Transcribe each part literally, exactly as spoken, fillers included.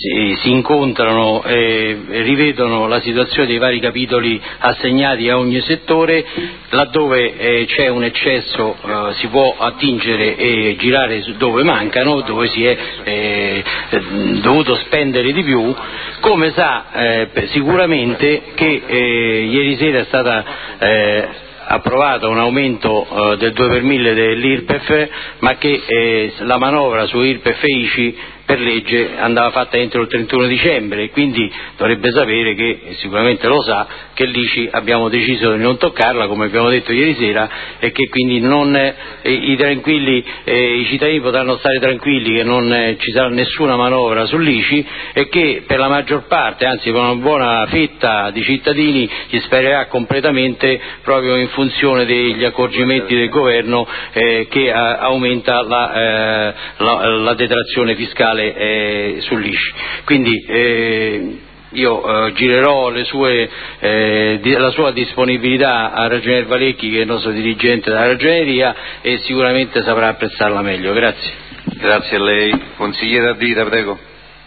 si, si incontrano e rivedono la situazione dei vari capitoli assegnati a ogni settore. Laddove eh, c'è un eccesso eh, si può attingere e girare su dove mancano, dove si è eh, dovuto spendere di più. Come sa eh, sicuramente che eh, ieri sera è stata eh, approvato un aumento eh, del due per mille dell'I R P E F, ma che eh, la manovra su I R P E F e I C I per legge andava fatta entro il trentuno dicembre, e quindi dovrebbe sapere, che sicuramente lo sa, che l'I C I abbiamo deciso di non toccarla, come abbiamo detto ieri sera, e che quindi non, eh, i, tranquilli, eh, i cittadini potranno stare tranquilli che non eh, ci sarà nessuna manovra sull'I C I, e che per la maggior parte, anzi per una buona fetta di cittadini, gli spererà completamente, proprio in funzione degli accorgimenti del governo eh, che a, aumenta la, eh, la, la detrazione fiscale Eh, sull'I C I. Quindi eh, io eh, girerò le sue, eh, di, la sua disponibilità a Ragionier Valecchi, che è il nostro dirigente della Ragioneria, e sicuramente saprà apprezzarla meglio. Grazie. Grazie a lei. Consigliere Ardita, prego.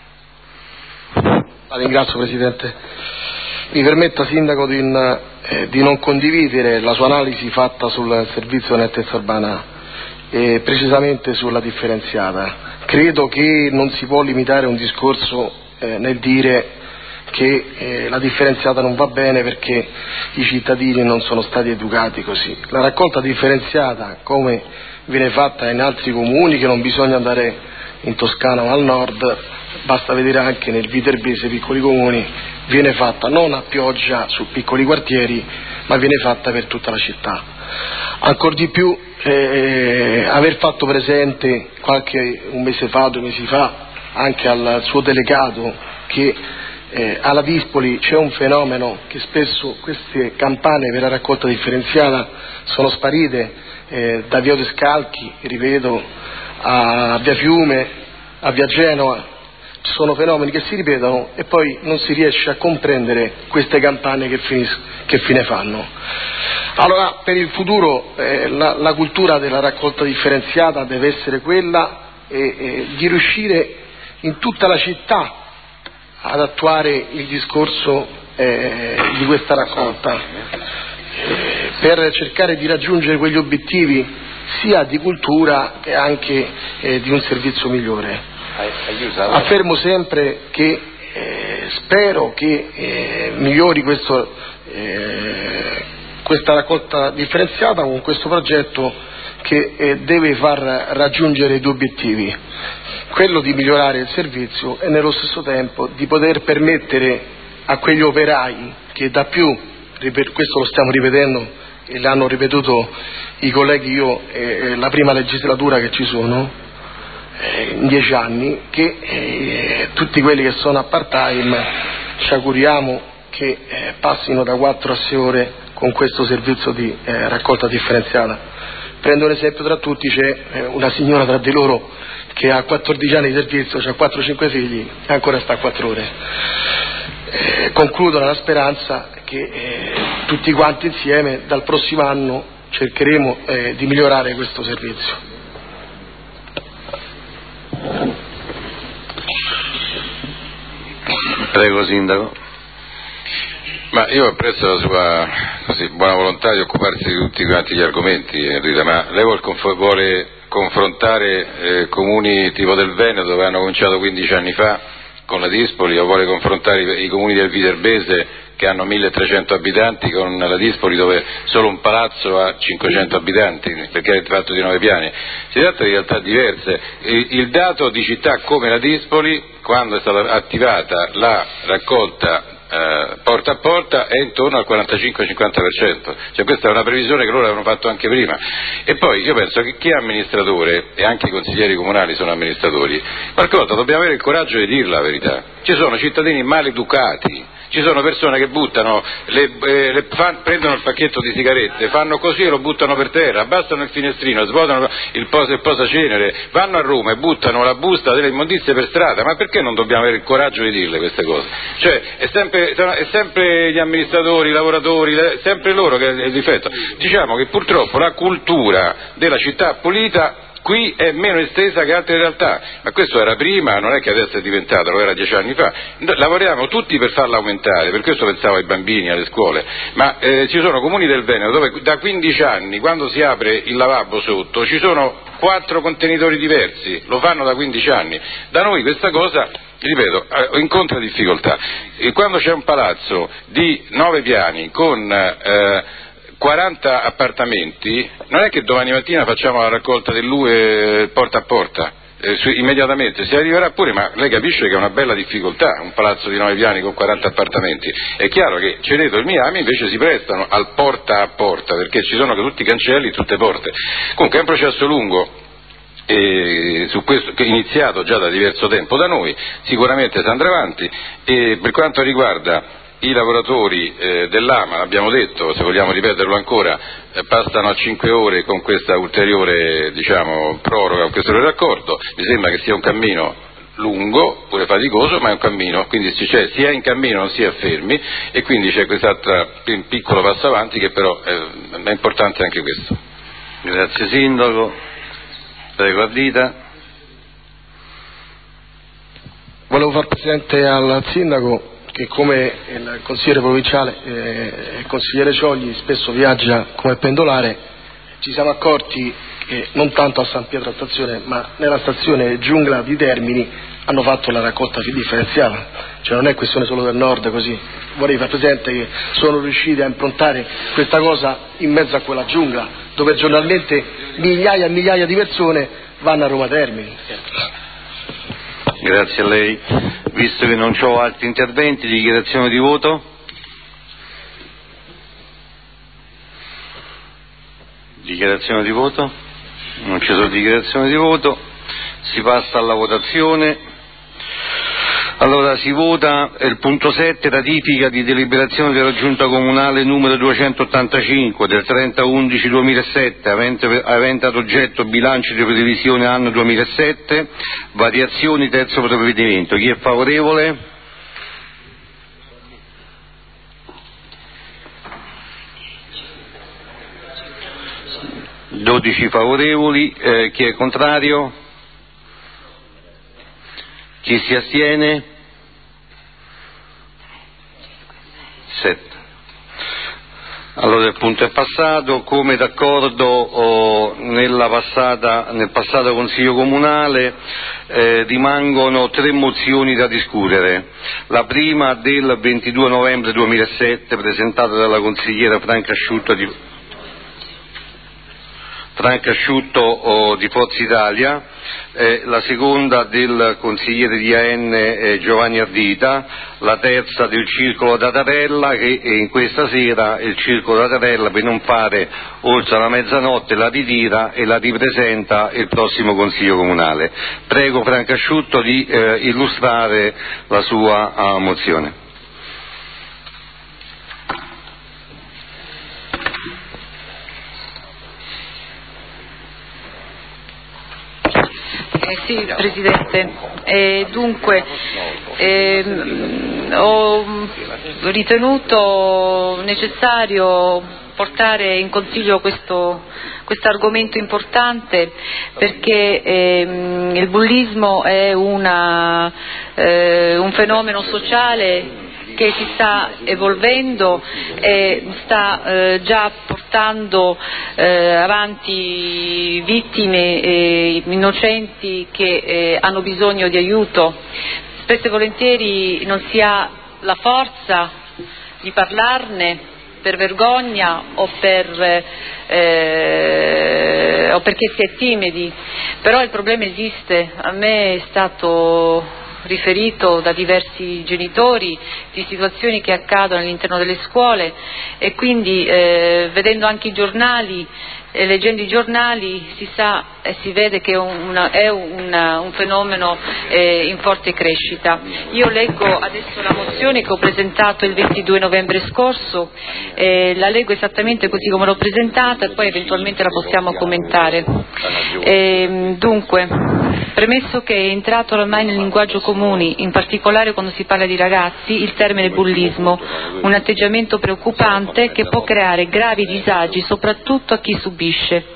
La ringrazio, Presidente. Mi permetta, Sindaco, di, eh, di non condividere la sua analisi fatta sul servizio di nettezza urbana, eh, precisamente sulla differenziata. Credo che non si può limitare un discorso eh, nel dire che eh, la differenziata non va bene perché i cittadini non sono stati educati così. La raccolta differenziata, come viene fatta in altri comuni, che non bisogna andare in Toscana o al nord, basta vedere anche nel Viterbese, piccoli comuni, viene fatta non a pioggia su piccoli quartieri, ma viene fatta per tutta la città. Ancor di più eh, aver fatto presente qualche un mese fa, due mesi fa, anche al suo delegato, che eh, alla Dispoli c'è un fenomeno che spesso queste campane per la raccolta differenziata sono sparite eh, da Via Descalchi, ripeto, a Via Fiume, a Via Genova. Ci sono fenomeni che si ripetono e poi non si riesce a comprendere queste campane che, finis- che fine fanno. Allora, per il futuro eh, la, la cultura della raccolta differenziata deve essere quella eh, eh, di riuscire in tutta la città ad attuare il discorso eh, di questa raccolta, eh, per cercare di raggiungere quegli obiettivi sia di cultura che anche eh, di un servizio migliore. Affermo sempre che eh, spero che eh, migliori questo, eh, questa raccolta differenziata con questo progetto che eh, deve far raggiungere due obiettivi: quello di migliorare il servizio e nello stesso tempo di poter permettere a quegli operai che da più, questo lo stiamo ripetendo e l'hanno ripetuto i colleghi, io eh, la prima legislatura che ci sono, in dieci anni, che eh, tutti quelli che sono a part time ci auguriamo che eh, passino da quattro a sei ore con questo servizio di eh, raccolta differenziata. Prendo un esempio tra tutti: c'è eh, una signora tra di loro che ha quattordici anni di servizio, ha quattro cinque figli e ancora sta a quattro ore. Eh, concludo nella speranza che eh, tutti quanti insieme dal prossimo anno cercheremo eh, di migliorare questo servizio. Prego, Sindaco. Ma io apprezzo la sua così, buona volontà di occuparsi di tutti quanti gli argomenti, Enrita, ma lei vuole, conf- vuole confrontare eh, comuni tipo del Veneto, dove hanno cominciato quindici anni fa, con la Dispoli, o vuole confrontare i, i comuni del Viterbese che hanno milletrecento abitanti con la Dispoli, dove solo un palazzo ha cinquecento abitanti, perché è fatto di nove piani? Si tratta di realtà diverse. Il, il dato di città come la Dispoli, quando è stata attivata la raccolta eh, porta a porta, è intorno al quarantacinque cinquanta per cento, cioè questa è una previsione che loro avevano fatto anche prima. E poi io penso che chi è amministratore, e anche i consiglieri comunali sono amministratori, qualche volta dobbiamo avere il coraggio di dire la verità. Ci sono cittadini maleducati, ci sono persone che buttano, le, eh, le fan, prendono il pacchetto di sigarette, fanno così e lo buttano per terra, abbassano il finestrino, svuotano il, posa, il posacenere, vanno a Roma e buttano la busta delle immondizie per strada. Ma perché non dobbiamo avere il coraggio di dirle queste cose? Cioè è sempre, è sempre gli amministratori, i lavoratori, sempre loro che è il difetto. Diciamo che purtroppo la cultura della città pulita qui è meno estesa che altre realtà, ma questo era prima, non è che adesso è diventato, lo era dieci anni fa. Lavoriamo tutti per farla aumentare, per questo pensavo ai bambini, alle scuole, ma eh, ci sono comuni del Veneto dove da quindici anni, quando si apre il lavabo sotto, ci sono quattro contenitori diversi, lo fanno da quindici anni. Da noi questa cosa, ripeto, incontra difficoltà. E quando c'è un palazzo di nove piani con eh, quaranta appartamenti, non è che domani mattina facciamo la raccolta dell'U E porta a porta, eh, su, immediatamente si arriverà pure, ma lei capisce che è una bella difficoltà un palazzo di nove piani con quaranta appartamenti. È chiaro che Ceneto e Miami invece si prestano al porta a porta, perché ci sono tutti i cancelli, tutte porte. Comunque è un processo lungo, e su questo, che è iniziato già da diverso tempo da noi, sicuramente si andrà avanti. E per quanto riguarda i lavoratori eh, dell'Ama, abbiamo detto, se vogliamo ripeterlo ancora, eh, passano a cinque ore con questa ulteriore, diciamo, proroga, con questo ulteriore accordo. Mi sembra che sia un cammino lungo, pure faticoso, ma è un cammino, quindi cioè, si è in cammino, non si è fermi, e quindi c'è quest'altro piccolo passo avanti che però eh, è importante anche questo. Grazie Sindaco, prego Ardita. Volevo far presente al Sindaco che come il consigliere provinciale e eh, il consigliere Ciogli spesso viaggia come pendolare, ci siamo accorti che non tanto a San Pietro a stazione, ma nella stazione Giungla di Termini hanno fatto la raccolta differenziata, cioè non è questione solo del nord così. Vorrei far presente che sono riusciti a improntare questa cosa in mezzo a quella giungla, dove giornalmente migliaia e migliaia di persone vanno a Roma Termini. Grazie a lei. Visto che non ho altri interventi, dichiarazione di voto? Dichiarazione di voto? Non ci sono dichiarazioni di voto. Si passa alla votazione. Allora si vota il punto sette, ratifica di deliberazione della Giunta Comunale numero duecentottantacinque del trenta undici duemilasette, avente, avente ad oggetto bilancio di previsione anno duemilasette, variazioni terzo provvedimento. Chi è favorevole? dodici favorevoli, eh, chi è contrario? Chi si astiene? sette. Allora il punto è passato. Come d'accordo oh, nella passata, nel passato Consiglio Comunale eh, rimangono tre mozioni da discutere. La prima del ventidue novembre duemilasette, presentata dalla consigliera Franca Asciutto di, Franca Asciutto oh, di Forza Italia, eh, la seconda del consigliere di A N eh, Giovanni Ardita, la terza del Circolo Tatarella, che eh, in questa sera il Circolo Tatarella, per non fare oltre la mezzanotte, la ritira e la ripresenta il prossimo Consiglio Comunale. Prego Franca Asciutto di eh, illustrare la sua uh, mozione. Eh, sì, Presidente. Eh, dunque, ehm, ho ritenuto necessario portare in Consiglio questo questo argomento importante perché ehm, il bullismo è una, eh, un fenomeno sociale che si sta evolvendo e sta eh, già portando eh, avanti vittime eh, innocenti che eh, hanno bisogno di aiuto. Spesso e volentieri non si ha la forza di parlarne per vergogna o, per, eh, o perché si è timidi, però il problema esiste. A me è stato riferito da diversi genitori di situazioni che accadono all'interno delle scuole e quindi eh, vedendo anche i giornali e leggendo i giornali si sa e si vede che una, è una, un fenomeno eh, in forte crescita. Io leggo adesso la mozione che ho presentato il ventidue novembre scorso, eh, la leggo esattamente così come l'ho presentata e poi eventualmente la possiamo commentare. Eh, dunque, premesso che è entrato ormai nel linguaggio comune, in particolare quando si parla di ragazzi, il termine bullismo, un atteggiamento preoccupante che può creare gravi disagi soprattutto a chi subisce.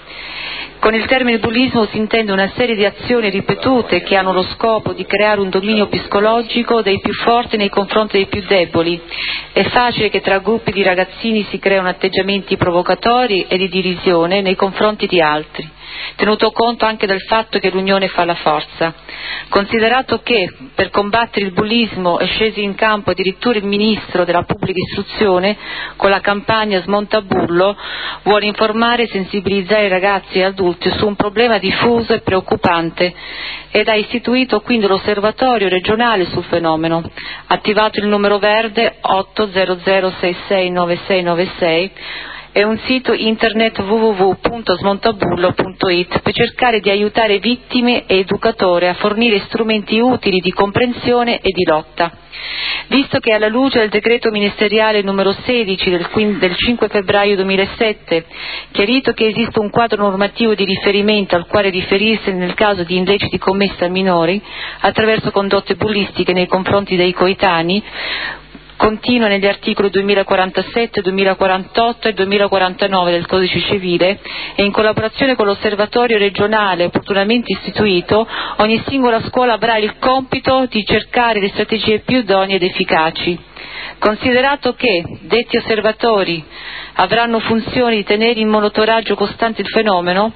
Con il termine bullismo si intende una serie di azioni ripetute che hanno lo scopo di creare un dominio psicologico dei più forti nei confronti dei più deboli. È facile che tra gruppi di ragazzini si creino atteggiamenti provocatori e di divisione nei confronti di altri, tenuto conto anche del fatto che l'unione fa la forza. Considerato che per combattere il bullismo è sceso in campo addirittura il Ministro della Pubblica Istruzione con la campagna Smonta Bullo, vuole informare e sensibilizzare i ragazzi e adulti su un problema diffuso e preoccupante ed ha istituito quindi l'osservatorio regionale sul fenomeno, attivato il numero verde otto zero zero sei sei nove sei nove sei e un sito internet w w w punto smontabullo punto i t per cercare di aiutare vittime e educatori a fornire strumenti utili di comprensione e di lotta. Visto che alla luce del decreto ministeriale numero sedici del, del cinque febbraio duemilasette, chiarito che esiste un quadro normativo di riferimento al quale riferirsi nel caso di illeciti commessi da minori attraverso condotte bullistiche nei confronti dei coetanei, continua negli articoli duemilaquarantasette, duemilaquarantotto e duemilaquarantanove del Codice Civile e in collaborazione con l'osservatorio regionale opportunamente istituito, ogni singola scuola avrà il compito di cercare le strategie più idonee ed efficaci. Considerato che detti osservatori avranno funzione di tenere in monitoraggio costante il fenomeno,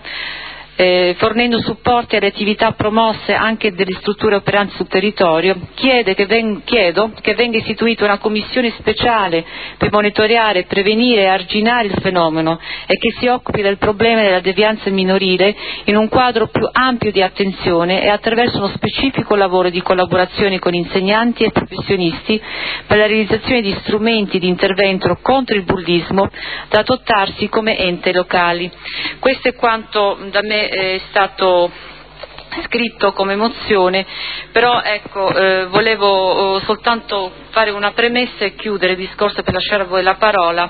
Eh, fornendo supporti alle attività promosse anche delle strutture operanti sul territorio, chiede che ven- chiedo che venga istituita una commissione speciale per monitorare, prevenire e arginare il fenomeno e che si occupi del problema della devianza minorile in un quadro più ampio di attenzione e attraverso uno specifico lavoro di collaborazione con insegnanti e professionisti per la realizzazione di strumenti di intervento contro il bullismo da adottarsi come ente locali. Questo è quanto da me è stato scritto come mozione, però ecco, eh, volevo eh, soltanto fare una premessa e chiudere il discorso per lasciare a voi la parola.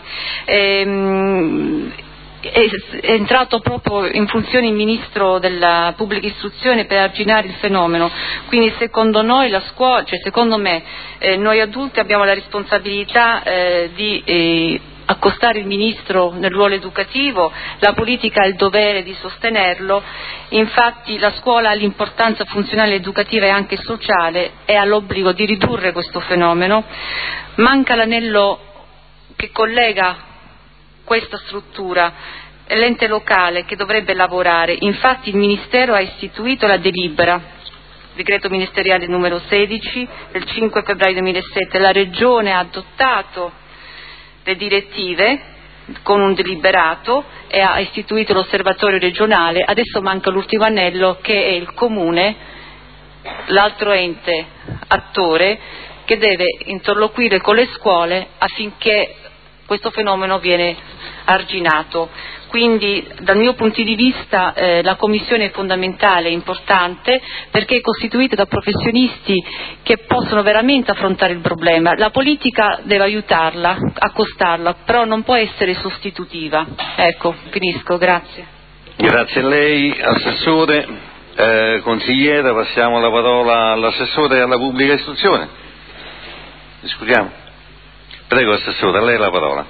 Ehm, È, è entrato proprio in funzione il Ministro della Pubblica Istruzione per arginare il fenomeno, quindi secondo noi la scuola, cioè secondo me eh, noi adulti abbiamo la responsabilità eh, di eh, accostare il Ministro nel ruolo educativo, la politica ha il dovere di sostenerlo, infatti la scuola ha l'importanza funzionale educativa e anche sociale e ha l'obbligo di ridurre questo fenomeno. Manca l'anello che collega questa struttura, l'ente locale che dovrebbe lavorare, infatti il Ministero ha istituito la delibera, decreto ministeriale numero sedici del cinque febbraio duemilasette, la Regione ha adottato le direttive con un deliberato e ha istituito l'osservatorio regionale, adesso manca l'ultimo anello che è il Comune, l'altro ente attore che deve interloquire con le scuole affinché questo fenomeno viene arginato. Quindi dal mio punto di vista eh, la Commissione è fondamentale, è importante perché è costituita da professionisti che possono veramente affrontare il problema. La politica deve aiutarla, accostarla, però non può essere sostitutiva. Ecco, finisco, grazie. Grazie a lei, Assessore. Eh, consigliera, passiamo la parola all'Assessore alla Pubblica Istruzione. Discutiamo. Prego, Assessore, a lei la parola.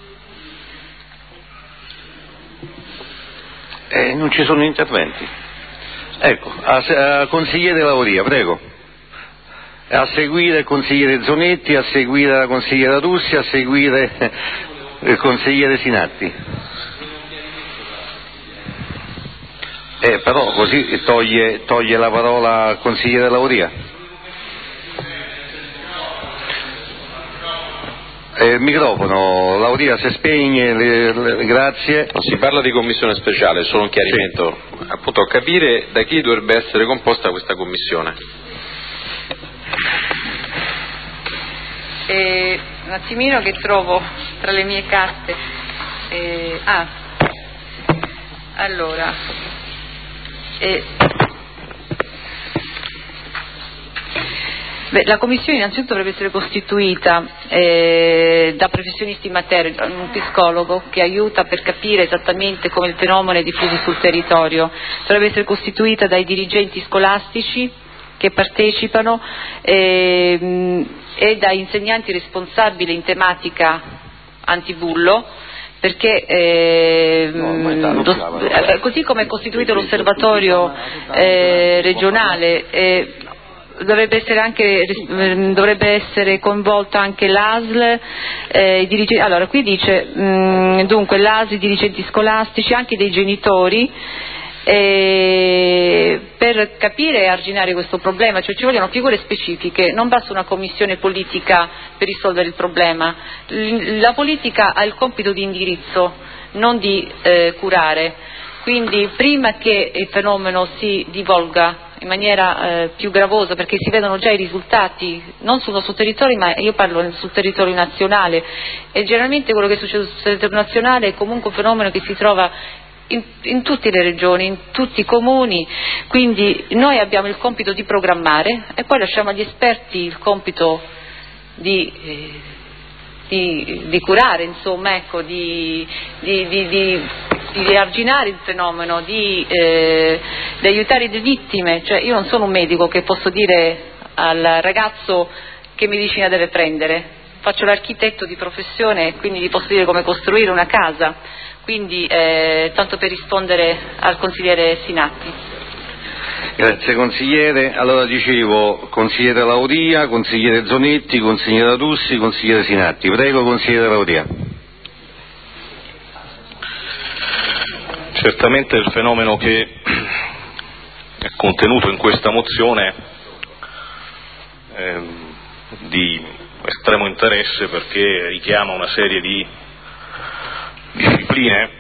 Eh, non ci sono interventi. Ecco, a, a consigliere Lauria, prego. A seguire il consigliere Zonetti, a seguire la consigliera Russi, a seguire il consigliere Sinatti. Eh, però così toglie, toglie la parola al consigliere Lauria. Eh, il microfono, Lauria, se spegne, le, le, grazie. Si parla di commissione speciale, solo un chiarimento, sì. Appunto a capire da chi dovrebbe essere composta questa commissione. Eh, un attimino che trovo tra le mie carte. Eh, ah, allora, eh, Beh, la Commissione innanzitutto dovrebbe essere costituita eh, da professionisti in materia, un psicologo che aiuta per capire esattamente come il fenomeno è diffuso sul territorio, dovrebbe essere costituita dai dirigenti scolastici che partecipano eh, e da insegnanti responsabili in tematica antibullo perché eh, lo, eh, così come è costituito l'osservatorio eh, regionale, eh, dovrebbe essere anche dovrebbe essere coinvolto anche l'A S L, eh, i dirigenti, allora qui dice mh, dunque l'A S L, i dirigenti scolastici, anche dei genitori, eh, per capire e arginare questo problema, cioè ci vogliono figure specifiche, non basta una commissione politica per risolvere il problema. La politica ha il compito di indirizzo, non di eh, curare, quindi prima che il fenomeno si divulga in maniera eh, più gravosa, perché si vedono già i risultati non sul nostro territorio, ma io parlo sul territorio nazionale, e generalmente quello che succede sul territorio nazionale è comunque un fenomeno che si trova in, in tutte le regioni, in tutti i comuni, quindi noi abbiamo il compito di programmare e poi lasciamo agli esperti il compito di, eh, di, di curare, insomma, ecco, di, di, di, di di arginare il fenomeno, di, eh, di aiutare le vittime. Cioè, io non sono un medico che posso dire al ragazzo che medicina deve prendere, faccio l'architetto di professione e quindi gli posso dire come costruire una casa, quindi eh, tanto per rispondere al consigliere Sinatti. Grazie consigliere. Allora dicevo, consigliere Lauria, consigliere Zonetti, consigliere Russi, consigliere Sinatti. Prego consigliere Lauria. Certamente il fenomeno che è contenuto in questa mozione è di estremo interesse, perché richiama una serie di discipline.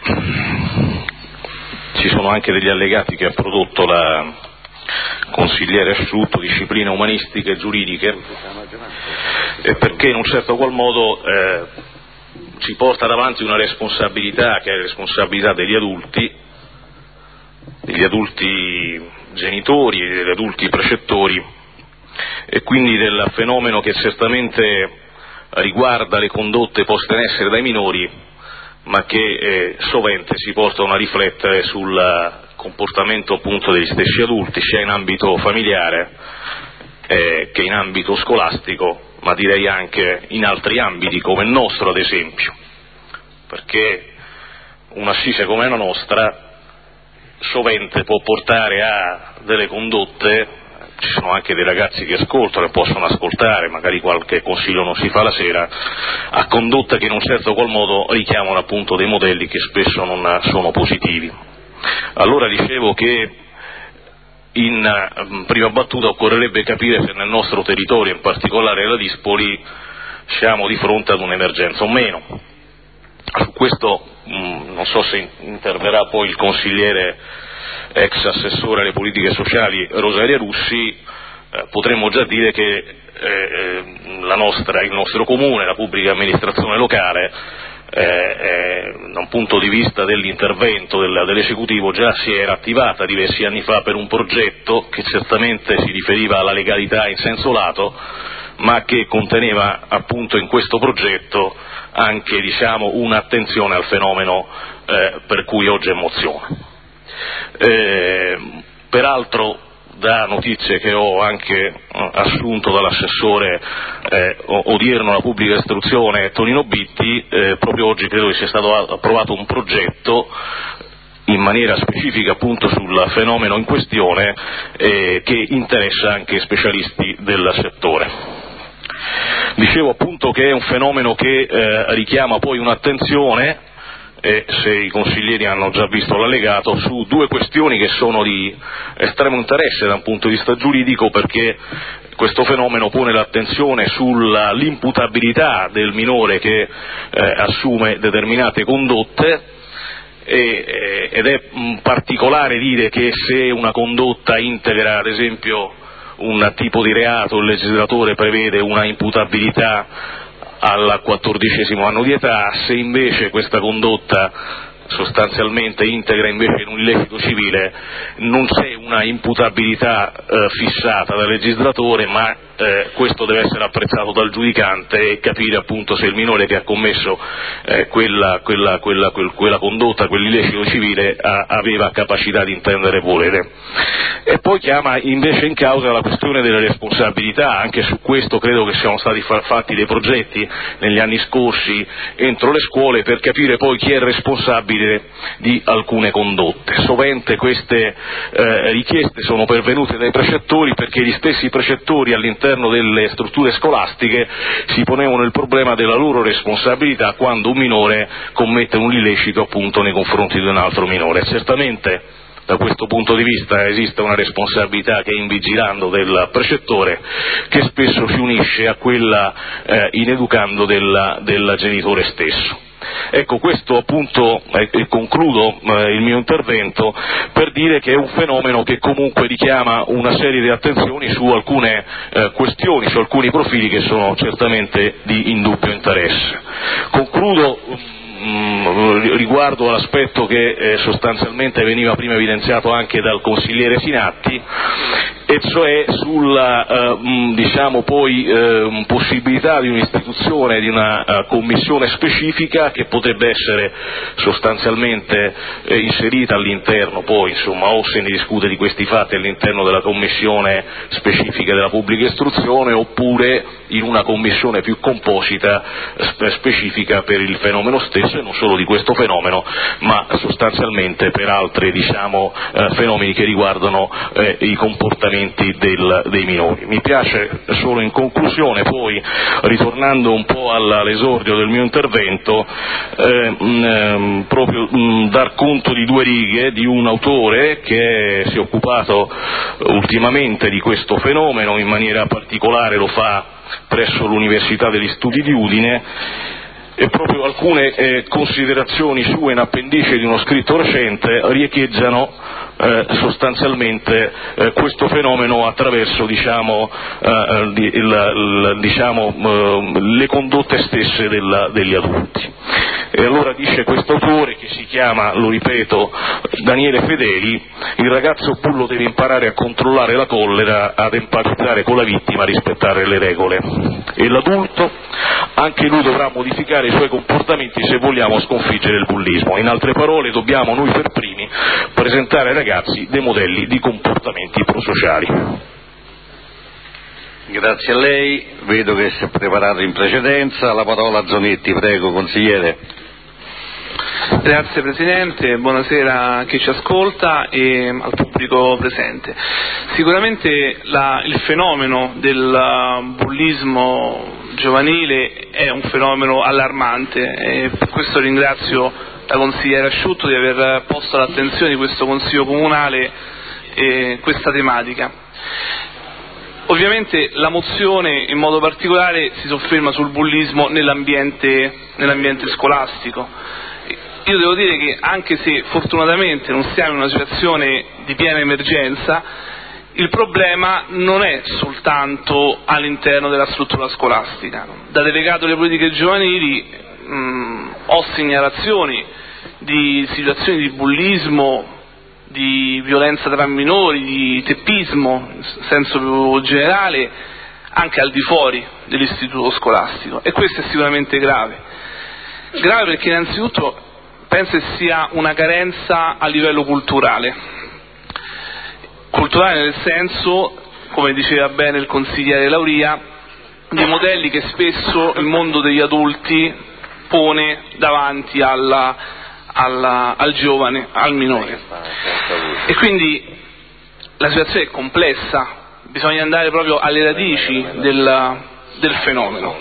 Ci sono anche degli allegati che ha prodotto la consigliere Asciutto, discipline umanistiche e giuridiche, e perché in un certo qual modo eh, ci porta davanti una responsabilità che è la responsabilità degli adulti, degli adulti genitori e degli adulti precettori, e quindi del fenomeno che certamente riguarda le condotte poste in essere dai minori, ma che eh, sovente si portano a riflettere sul comportamento appunto degli stessi adulti, sia in ambito familiare eh, che in ambito scolastico, ma direi anche in altri ambiti come il nostro ad esempio, perché un'assise come la nostra sovente può portare a delle condotte, ci sono anche dei ragazzi che ascoltano e possono ascoltare, magari qualche consiglio non si fa la sera, a condotte che in un certo qual modo richiamano appunto dei modelli che spesso non sono positivi. Allora dicevo che in prima battuta occorrerebbe capire se nel nostro territorio, in particolare la Dispoli, siamo di fronte ad un'emergenza o meno. Su questo mh, non so se interverrà poi il consigliere ex assessore alle politiche sociali Rosaria Russi, eh, potremmo già dire che eh, la nostra, il nostro comune, la pubblica amministrazione locale, eh, eh, da un punto di vista dell'intervento del, dell'esecutivo già si era attivata diversi anni fa per un progetto che certamente si riferiva alla legalità in senso lato, ma che conteneva appunto in questo progetto anche, diciamo, un'attenzione al fenomeno eh, per cui oggi è mozione. Eh, peraltro, da notizie che ho anche eh, assunto dall'assessore eh, odierno alla pubblica istruzione Tonino Bitti, eh, proprio oggi credo che sia stato approvato un progetto in maniera specifica appunto sul fenomeno in questione, eh, che interessa anche specialisti del settore. Dicevo appunto che è un fenomeno che eh, richiama poi un'attenzione, e se i consiglieri hanno già visto l'allegato, su due questioni che sono di estremo interesse da un punto di vista giuridico, perché questo fenomeno pone l'attenzione sull'imputabilità del minore che eh, assume determinate condotte, e, eh, ed è particolare dire che se una condotta integra ad esempio un tipo di reato, il legislatore prevede una imputabilità al quattordicesimo anno di età. Se invece questa condotta sostanzialmente integra invece in un illecito civile, non c'è una imputabilità eh, fissata dal legislatore, ma eh, questo deve essere apprezzato dal giudicante e capire appunto se il minore che ha commesso eh, quella, quella, quella, quel, quella condotta, quell'illecito civile a, aveva capacità di intendere e volere. E poi chiama invece in causa la questione delle responsabilità. Anche su questo credo che siano stati fa- fatti dei progetti negli anni scorsi entro le scuole per capire poi chi è responsabile di alcune condotte. Sovente queste eh, richieste sono pervenute dai precettori, perché gli stessi precettori all'interno delle strutture scolastiche si ponevano il problema della loro responsabilità quando un minore commette un illecito appunto nei confronti di un altro minore. Certamente da questo punto di vista esiste una responsabilità che è in vigilando del precettore, che spesso si unisce a quella eh, in educando del, del genitore stesso. Ecco, questo appunto, e concludo eh, il mio intervento per dire che è un fenomeno che comunque richiama una serie di attenzioni su alcune eh, questioni, su alcuni profili che sono certamente di indubbio interesse. Concludo riguardo all'aspetto che eh, sostanzialmente veniva prima evidenziato anche dal consigliere Sinatti, e cioè sulla eh, mh, diciamo poi eh, possibilità di un'istituzione di una uh, commissione specifica che potrebbe essere sostanzialmente eh, inserita all'interno poi, insomma, o se ne discute di questi fatti all'interno della commissione specifica della pubblica istruzione, oppure in una commissione più composita spe- specifica per il fenomeno stesso, e non solo di questo fenomeno, ma sostanzialmente per altri diciamo eh, fenomeni che riguardano eh, i comportamenti del, dei minori. Mi piace solo in conclusione, poi ritornando un po' all'esordio del mio intervento, eh, mh, proprio mh, dar conto di due righe di un autore che si è occupato ultimamente di questo fenomeno, in maniera particolare lo fa presso l'Università degli Studi di Udine, e proprio alcune eh, considerazioni sue in appendice di uno scritto recente riecheggiano eh, sostanzialmente eh, questo fenomeno attraverso diciamo, eh, il, il, diciamo, eh, le condotte stesse del, degli adulti. E allora dice questo autore, che si chiama, lo ripeto, Daniele Fedeli: il ragazzo bullo deve imparare a controllare la collera, ad empatizzare con la vittima, a rispettare le regole, e l'adulto anche lui dovrà modificare i suoi comportamenti se vogliamo sconfiggere il bullismo. In altre parole, dobbiamo noi per primi presentare ai ragazzi dei modelli di comportamenti prosociali. Grazie a lei, vedo che si è preparato in precedenza. La parola a Zonetti, prego, consigliere. Grazie Presidente, buonasera a chi ci ascolta e al pubblico presente. Sicuramente la, il fenomeno del bullismo giovanile è un fenomeno allarmante, e per questo ringrazio la consigliera Asciutto di aver posto all'attenzione di questo Consiglio Comunale eh, questa tematica. Ovviamente la mozione in modo particolare si sofferma sul bullismo nell'ambiente, nell'ambiente scolastico. Io devo dire che, anche se fortunatamente non siamo in una situazione di piena emergenza, il problema non è soltanto all'interno della struttura scolastica. Da delegato alle politiche giovanili mh, ho segnalazioni di situazioni di bullismo, di violenza tra minori, di teppismo in senso più generale, anche al di fuori dell'istituto scolastico, e questo è sicuramente grave. Grave perché innanzitutto penso che sia una carenza a livello culturale, culturale nel senso, come diceva bene il consigliere Lauria, di modelli che spesso il mondo degli adulti pone davanti alla, alla, al giovane, al minore. E quindi la situazione è complessa, bisogna andare proprio alle radici del, del fenomeno.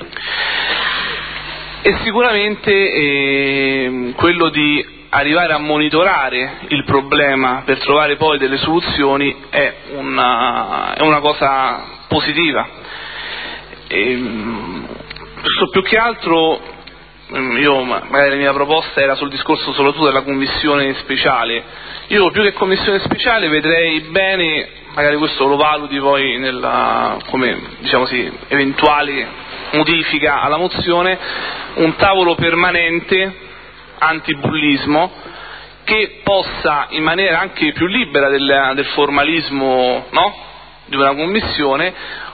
E sicuramente eh, quello di arrivare a monitorare il problema per trovare poi delle soluzioni è una, è una cosa positiva. E, più che altro, io magari la mia proposta era sul discorso soprattutto della commissione speciale. Io più che commissione speciale vedrei bene, magari questo lo valuti poi nella, come diciamo sì, eventuale modifica alla mozione, un tavolo permanente antibullismo che possa, in maniera anche più libera del, del formalismo, no? di una commissione,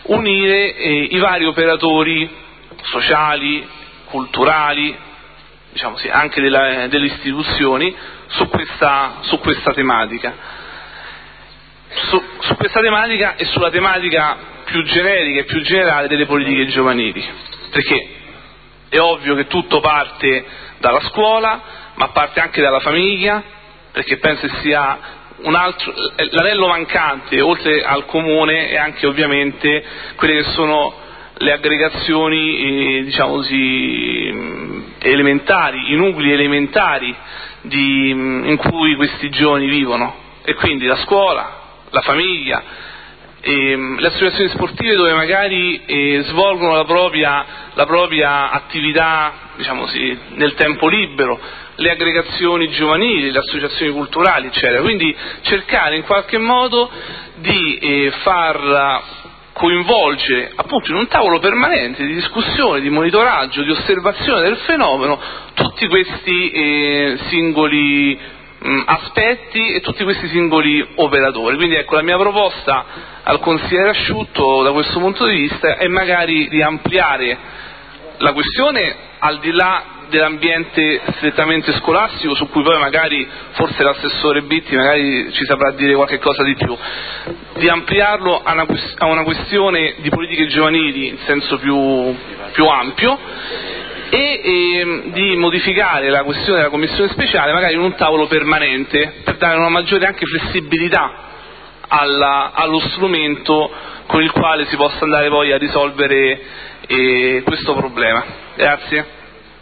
unire eh, i vari operatori sociali, culturali, diciamo sì, anche della, delle istituzioni su questa, su questa tematica. Su, su questa tematica e sulla tematica più generica e più generale delle politiche giovanili, perché è ovvio che tutto parte dalla scuola, ma parte anche dalla famiglia, perché penso che sia un altro, l'anello mancante oltre al comune e anche ovviamente quelle che sono le aggregazioni eh, diciamo così elementari, i nuclei elementari di, in cui questi giovani vivono, e quindi la scuola, la famiglia, e, le associazioni sportive dove magari eh, svolgono la propria, la propria attività, diciamo così, nel tempo libero, le aggregazioni giovanili, le associazioni culturali, eccetera. Quindi cercare in qualche modo di eh, far coinvolgere appunto in un tavolo permanente di discussione, di monitoraggio, di osservazione del fenomeno tutti questi eh, singoli mh, aspetti e tutti questi singoli operatori. Quindi ecco, la mia proposta al consigliere Asciutto da questo punto di vista è magari di ampliare la questione al di là dell'ambiente strettamente scolastico, su cui poi magari forse l'assessore Bitti magari ci saprà dire qualche cosa di più, di ampliarlo a una, a una questione di politiche giovanili in senso più, più ampio, e eh, di modificare la questione della commissione speciale magari in un tavolo permanente per dare una maggiore anche flessibilità alla, allo strumento con il quale si possa andare poi a risolvere eh, questo problema. Grazie.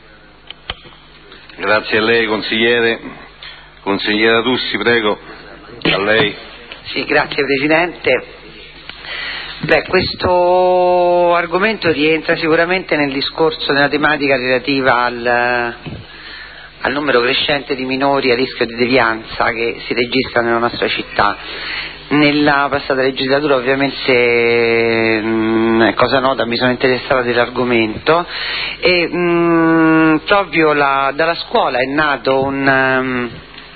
Grazie a lei consigliere. Consigliera Tussi, prego, a lei. Sì, grazie Presidente. Beh, questo argomento rientra sicuramente nel discorso, nella tematica relativa al, al numero crescente di minori a rischio di devianza che si registra nella nostra città. Nella passata legislatura ovviamente mh, è cosa nota, mi sono interessata dell'argomento e mh, proprio la, dalla scuola è nato un, um,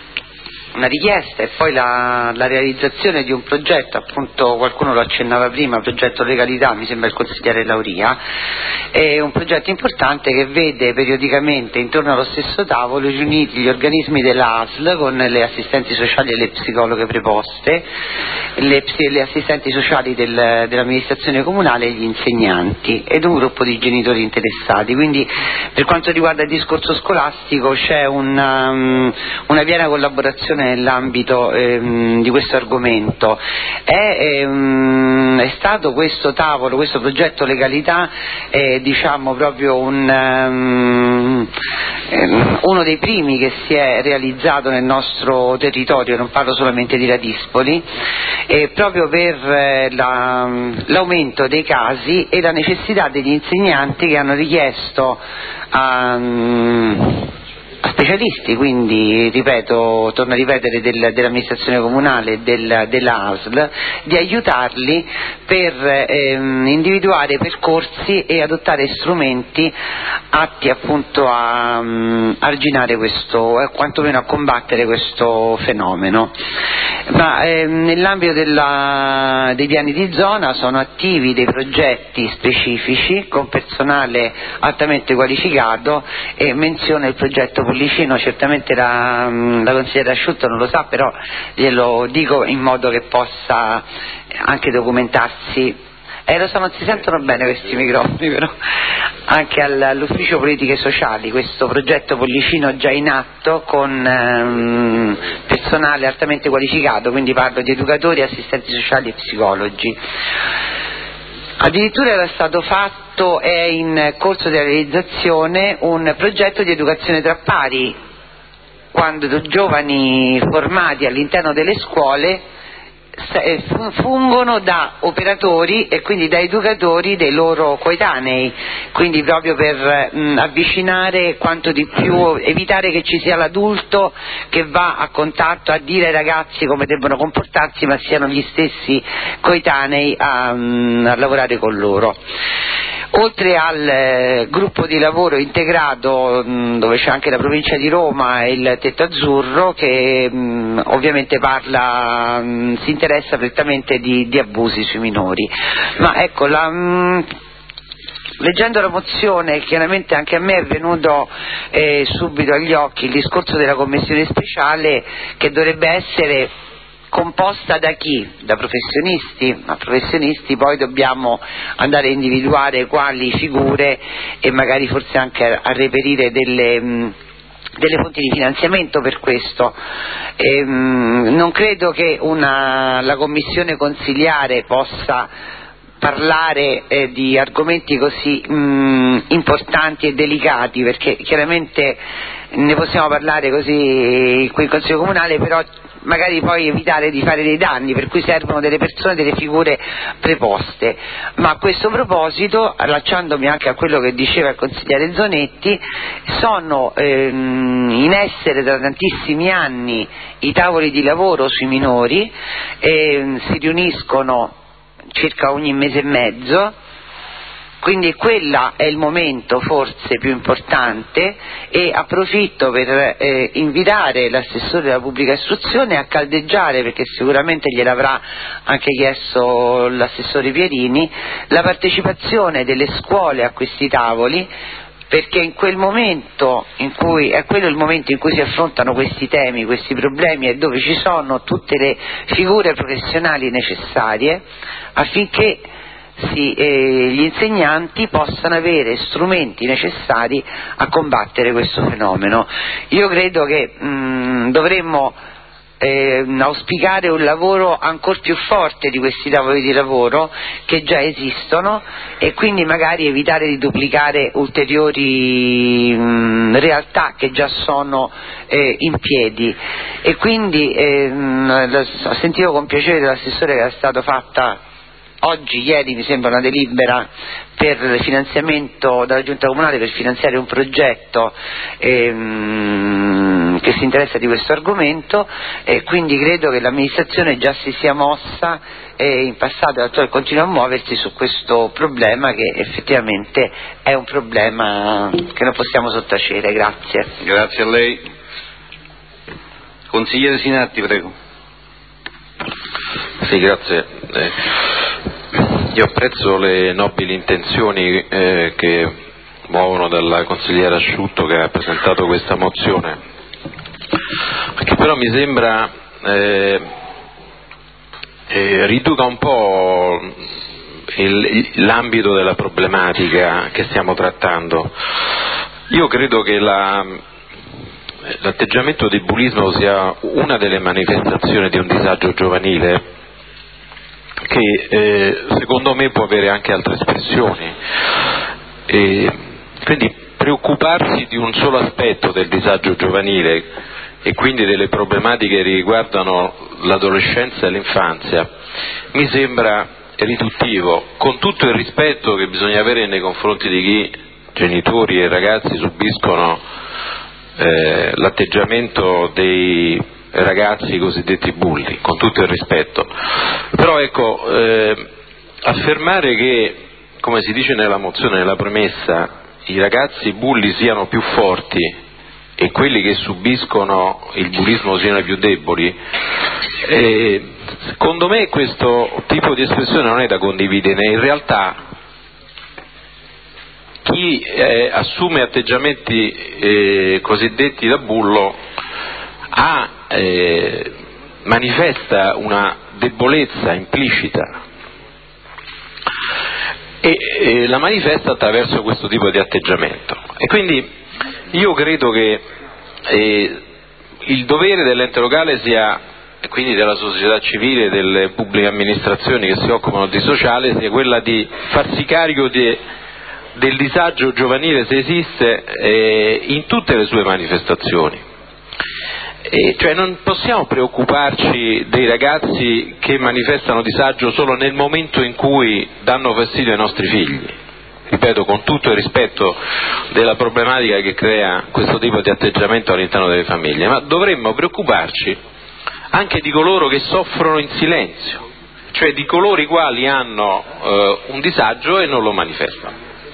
una richiesta e poi la, la realizzazione di un progetto, appunto qualcuno lo accennava prima, progetto legalità, mi sembra il consigliere Lauria, è un progetto importante che vede periodicamente intorno allo stesso tavolo riuniti gli organismi dell'A S L con le assistenti sociali e le psicologhe preposte, le, le assistenti sociali del, dell'amministrazione comunale e gli insegnanti ed un gruppo di genitori interessati. Quindi per quanto riguarda il discorso scolastico c'è una, una piena collaborazione nell'ambito ehm, di questo argomento. È, ehm, è stato questo tavolo, questo progetto legalità eh, diciamo proprio un, um, ehm, uno dei primi che si è realizzato nel nostro territorio, non parlo solamente di Radispoli, eh, proprio per eh, la, l'aumento dei casi e la necessità degli insegnanti che hanno richiesto a um, specialisti, quindi ripeto, torno a ripetere del, dell'amministrazione comunale e del, della A S L, di aiutarli per ehm, individuare percorsi e adottare strumenti atti appunto a um, arginare questo, eh, quantomeno a combattere questo fenomeno. Ma ehm, nell'ambito della, dei piani di zona sono attivi dei progetti specifici con personale altamente qualificato e menziona il progetto Pollicino, certamente la, la consigliera Asciutto non lo sa, però glielo dico in modo che possa anche documentarsi. Eh lo so, non si sentono bene questi microfoni, però anche all'ufficio politiche sociali questo progetto Pollicino già in atto con ehm, personale altamente qualificato, quindi parlo di educatori, assistenti sociali e psicologi. Addirittura era stato fatto, è in corso di realizzazione un progetto di educazione tra pari, quando giovani formati all'interno delle scuole fungono da operatori e quindi da educatori dei loro coetanei, quindi proprio per mh, avvicinare quanto di più, evitare che ci sia l'adulto che va a contatto a dire ai ragazzi come debbono comportarsi, ma siano gli stessi coetanei a, mh, a lavorare con loro. oltre al eh, gruppo di lavoro integrato mh, dove c'è anche la provincia di Roma e il Tetto Azzurro che mh, ovviamente parla, mh, si interessa prettamente di, di abusi sui minori. Ma ecco, la, mh, leggendo la mozione chiaramente anche a me è venuto eh, subito agli occhi il discorso della commissione speciale che dovrebbe essere composta da chi? Da professionisti, ma professionisti poi dobbiamo andare a individuare quali figure e magari forse anche a, a reperire delle, mh, delle fonti di finanziamento per questo. E, mh, non credo che una, la commissione consiliare possa parlare eh, di argomenti così mh, importanti e delicati, perché chiaramente ne possiamo parlare così qui in Consiglio Comunale, però magari poi evitare di fare dei danni, per cui servono delle persone, delle figure preposte. Ma a questo proposito, allacciandomi anche a quello che diceva il consigliere Zonetti, sono ehm, in essere da tantissimi anni i tavoli di lavoro sui minori, ehm, si riuniscono circa ogni mese e mezzo, quindi quello è il momento forse più importante, e approfitto per eh, invitare l'assessore della pubblica istruzione a caldeggiare, perché sicuramente gliel'avrà anche chiesto l'assessore Pierini, la partecipazione delle scuole a questi tavoli, perché in quel momento in cui è quello il momento in cui si affrontano questi temi, questi problemi, e dove ci sono tutte le figure professionali necessarie affinché si, eh, gli insegnanti possano avere strumenti necessari a combattere questo fenomeno. Io credo che mh, dovremmo eh, auspicare un lavoro ancor più forte di questi tavoli di lavoro che già esistono, e quindi magari evitare di duplicare ulteriori mh, realtà che già sono eh, in piedi. E quindi eh, mh, ho sentito con piacere dell'assessore che era stata fatta oggi, ieri mi sembra, una delibera per il finanziamento dalla Giunta Comunale per finanziare un progetto ehm, che si interessa di questo argomento, e quindi credo che l'amministrazione già si sia mossa e in passato e attualmente continua a muoversi su questo problema, che effettivamente è un problema che non possiamo sottacere. Grazie. Grazie a lei. Consigliere Sinatti, prego. Sì, grazie. Eh, io apprezzo le nobili intenzioni eh, che muovono dalla consigliera Asciutto, che ha presentato questa mozione, che però mi sembra eh, eh, riduca un po' il, l'ambito della problematica che stiamo trattando. Io credo che la, l'atteggiamento di bullismo sia una delle manifestazioni di un disagio giovanile che eh, secondo me può avere anche altre espressioni, e quindi preoccuparsi di un solo aspetto del disagio giovanile e quindi delle problematiche che riguardano l'adolescenza e l'infanzia mi sembra riduttivo, con tutto il rispetto che bisogna avere nei confronti di chi, genitori e ragazzi, subiscono eh, l'atteggiamento dei ragazzi cosiddetti bulli, con tutto il rispetto. Però ecco, eh, affermare che, come si dice nella mozione, nella premessa, i ragazzi bulli siano più forti e quelli che subiscono il bullismo siano i più deboli, eh, secondo me questo tipo di espressione non è da condividere. In realtà chi eh, assume atteggiamenti eh, cosiddetti da bullo ha, eh, manifesta una debolezza implicita e, e la manifesta attraverso questo tipo di atteggiamento, e quindi io credo che eh, il dovere dell'ente locale sia, e quindi della società civile e delle pubbliche amministrazioni che si occupano di sociale, sia quella di farsi carico di, del disagio giovanile, se esiste, eh, in tutte le sue manifestazioni. E cioè non possiamo preoccuparci dei ragazzi che manifestano disagio solo nel momento in cui danno fastidio ai nostri figli, ripeto, con tutto il rispetto della problematica che crea questo tipo di atteggiamento all'interno delle famiglie, ma dovremmo preoccuparci anche di coloro che soffrono in silenzio, cioè di coloro i quali hanno eh, un disagio e non lo manifestano.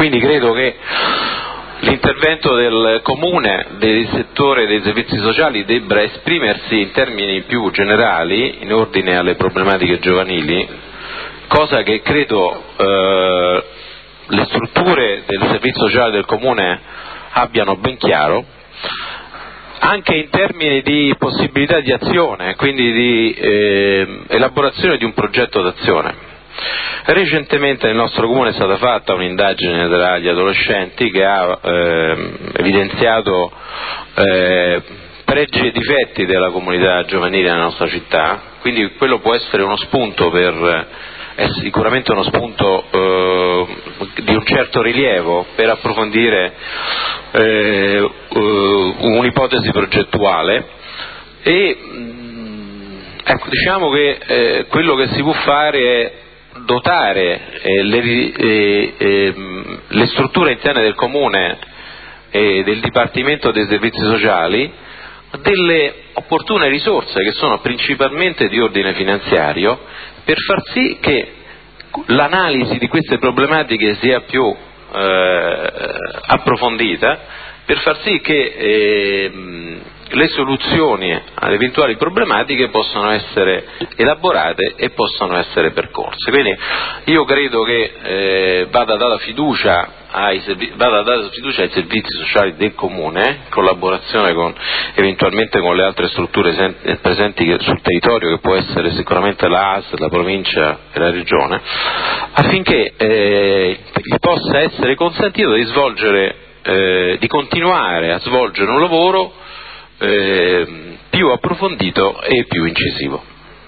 Quindi credo che l'intervento del Comune, del settore dei servizi sociali debba esprimersi in termini più generali in ordine alle problematiche giovanili, cosa che credo eh, le strutture del servizio sociale del Comune abbiano ben chiaro, anche in termini di possibilità di azione, quindi di eh, elaborazione di un progetto d'azione. Recentemente nel nostro Comune è stata fatta un'indagine tra gli adolescenti che ha eh, evidenziato eh, pregi e difetti della comunità giovanile nella nostra città, quindi quello può essere uno spunto per è sicuramente uno spunto eh, di un certo rilievo per approfondire eh, uh, un'ipotesi progettuale e mh, ecco, diciamo che eh, quello che si può fare è dotare eh, le, eh, eh, le strutture interne del Comune e del Dipartimento dei Servizi Sociali delle opportune risorse che sono principalmente di ordine finanziario per far sì che l'analisi di queste problematiche sia più eh, approfondita, per far sì che eh, le soluzioni alle eventuali problematiche possano essere elaborate e possano essere percorse. Quindi io credo che eh, vada data fiducia ai servi- vada data fiducia ai servizi sociali del Comune, in collaborazione con, eventualmente con le altre strutture sen- presenti che, sul territorio, che può essere sicuramente la A S, la provincia e la regione, affinché eh, gli possa essere consentito di svolgere, eh, di continuare a svolgere un lavoro eh, più approfondito e più incisivo.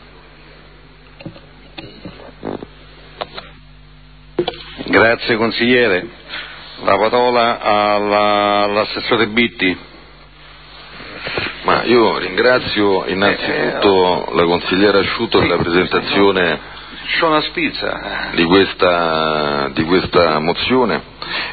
Grazie consigliere. La parola alla, all'assessore Bitti. Ma io ringrazio innanzitutto la consigliera Asciutto per la presentazione di questa, di questa mozione,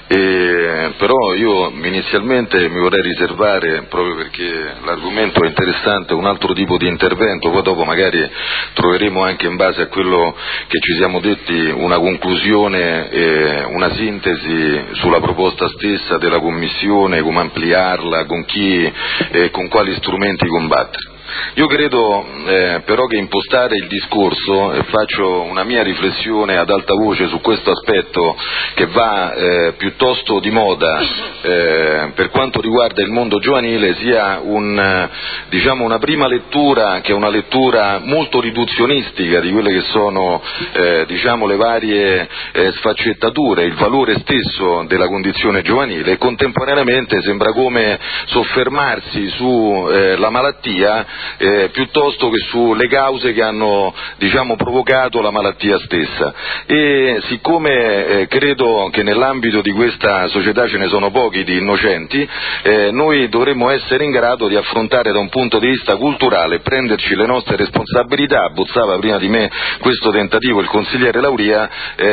e, però io inizialmente mi vorrei riservare, proprio perché l'argomento è interessante, un altro tipo di intervento, poi dopo magari troveremo anche in base a quello che ci siamo detti una conclusione e una sintesi sulla proposta stessa della Commissione, come ampliarla, con chi e con quali strumenti combattere. Io credo eh, però che impostare il discorso, e faccio una mia riflessione ad alta voce su questo aspetto che va eh, piuttosto di moda eh, per quanto riguarda il mondo giovanile, sia un, diciamo, una prima lettura che è una lettura molto riduzionistica di quelle che sono eh, diciamo, le varie eh, sfaccettature, il valore stesso della condizione giovanile, e contemporaneamente sembra come soffermarsi sulla eh, malattia Eh, piuttosto che sulle cause che hanno, diciamo, provocato la malattia stessa. E siccome eh, credo che nell'ambito di questa società ce ne sono pochi di innocenti, eh, noi dovremmo essere in grado di affrontare da un punto di vista culturale, prenderci le nostre responsabilità. Abbozzava prima di me questo tentativo il consigliere Lauria,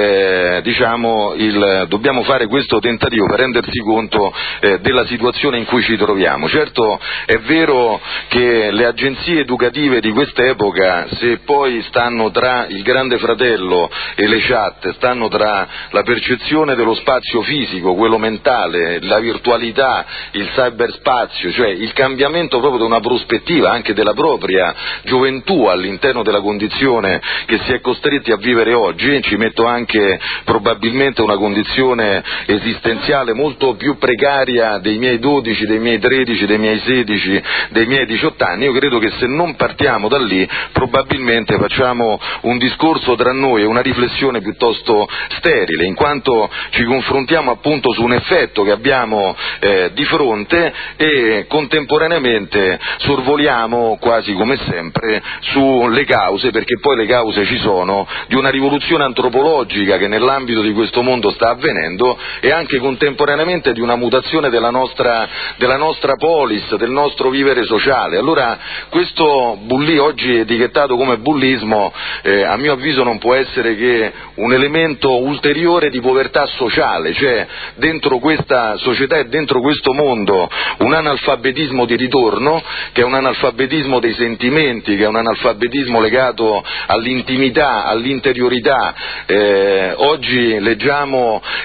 eh, diciamo il, dobbiamo fare questo tentativo per rendersi conto eh, della situazione in cui ci troviamo. Certo è vero che le agenzie educative di quest'epoca, se poi stanno tra il Grande Fratello e le chat, stanno tra la percezione dello spazio fisico, quello mentale, la virtualità, il cyberspazio, cioè il cambiamento proprio di una prospettiva anche della propria gioventù all'interno della condizione che si è costretti a vivere oggi, ci metto anche probabilmente una condizione esistenziale molto più precaria dei miei dodici, dei miei tredici, dei miei sedici, dei miei diciotto anni. Io credo che se non partiamo da lì probabilmente facciamo un discorso tra noi e una riflessione piuttosto sterile, in quanto ci confrontiamo appunto su un effetto che abbiamo eh, di fronte e contemporaneamente sorvoliamo quasi come sempre sulle cause, perché poi le cause ci sono, di una rivoluzione antropologica che nell'ambito di questo mondo sta avvenendo, e anche contemporaneamente di una mutazione della nostra, della nostra polis, del nostro vivere sociale. Allora questo bulli, oggi etichettato come bullismo, eh, a mio avviso non può essere che un elemento ulteriore di povertà sociale, cioè dentro questa società e dentro questo mondo un analfabetismo di ritorno, che è un analfabetismo dei sentimenti, che è un analfabetismo legato all'intimità, all'interiorità. Eh, oggi leggiamo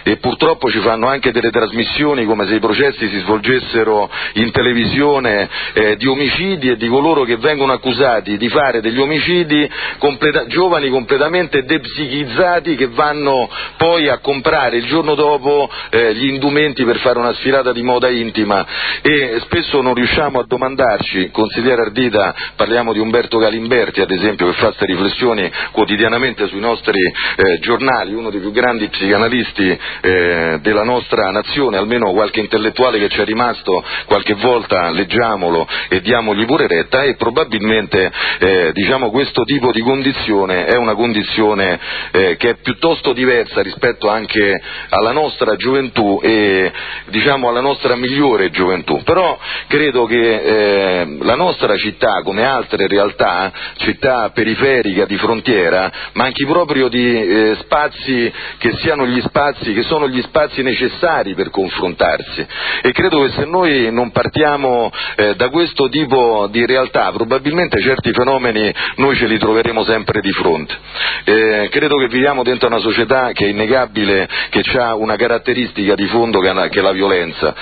e purtroppo ci fanno anche delle trasmissioni come se i processi si svolgessero in televisione eh, di omicidi e di coloro che vengono accusati di fare degli omicidi, completa- giovani completamente depsichizzati che vanno poi a comprare il giorno dopo eh, gli indumenti per fare una sfilata di moda intima, e spesso non riusciamo a domandarci, consigliere Ardita, parliamo di Umberto Galimberti ad esempio, che fa queste riflessioni quotidianamente sui nostri eh, giornali, uno dei più grandi psicanalisti eh, della nostra nazione, almeno qualche intellettuale che ci è rimasto qualche volta leggiamolo e diamogli pure retta, e probabilmente eh, diciamo questo tipo di condizione è una condizione eh, che è piuttosto diversa rispetto anche alla nostra gioventù e diciamo alla nostra migliore gioventù. Però credo che eh, la nostra città, come altre realtà, città periferica di frontiera, manchi proprio di eh, spazi che siano gli spazi che sono gli spazi necessari per confrontarsi, e credo che se noi non partiamo eh, da questo tipo di realtà probabilmente certi fenomeni noi ce li troveremo sempre di fronte. Eh, credo che viviamo dentro una società che è innegabile che ha una caratteristica di fondo che è la, che è la violenza,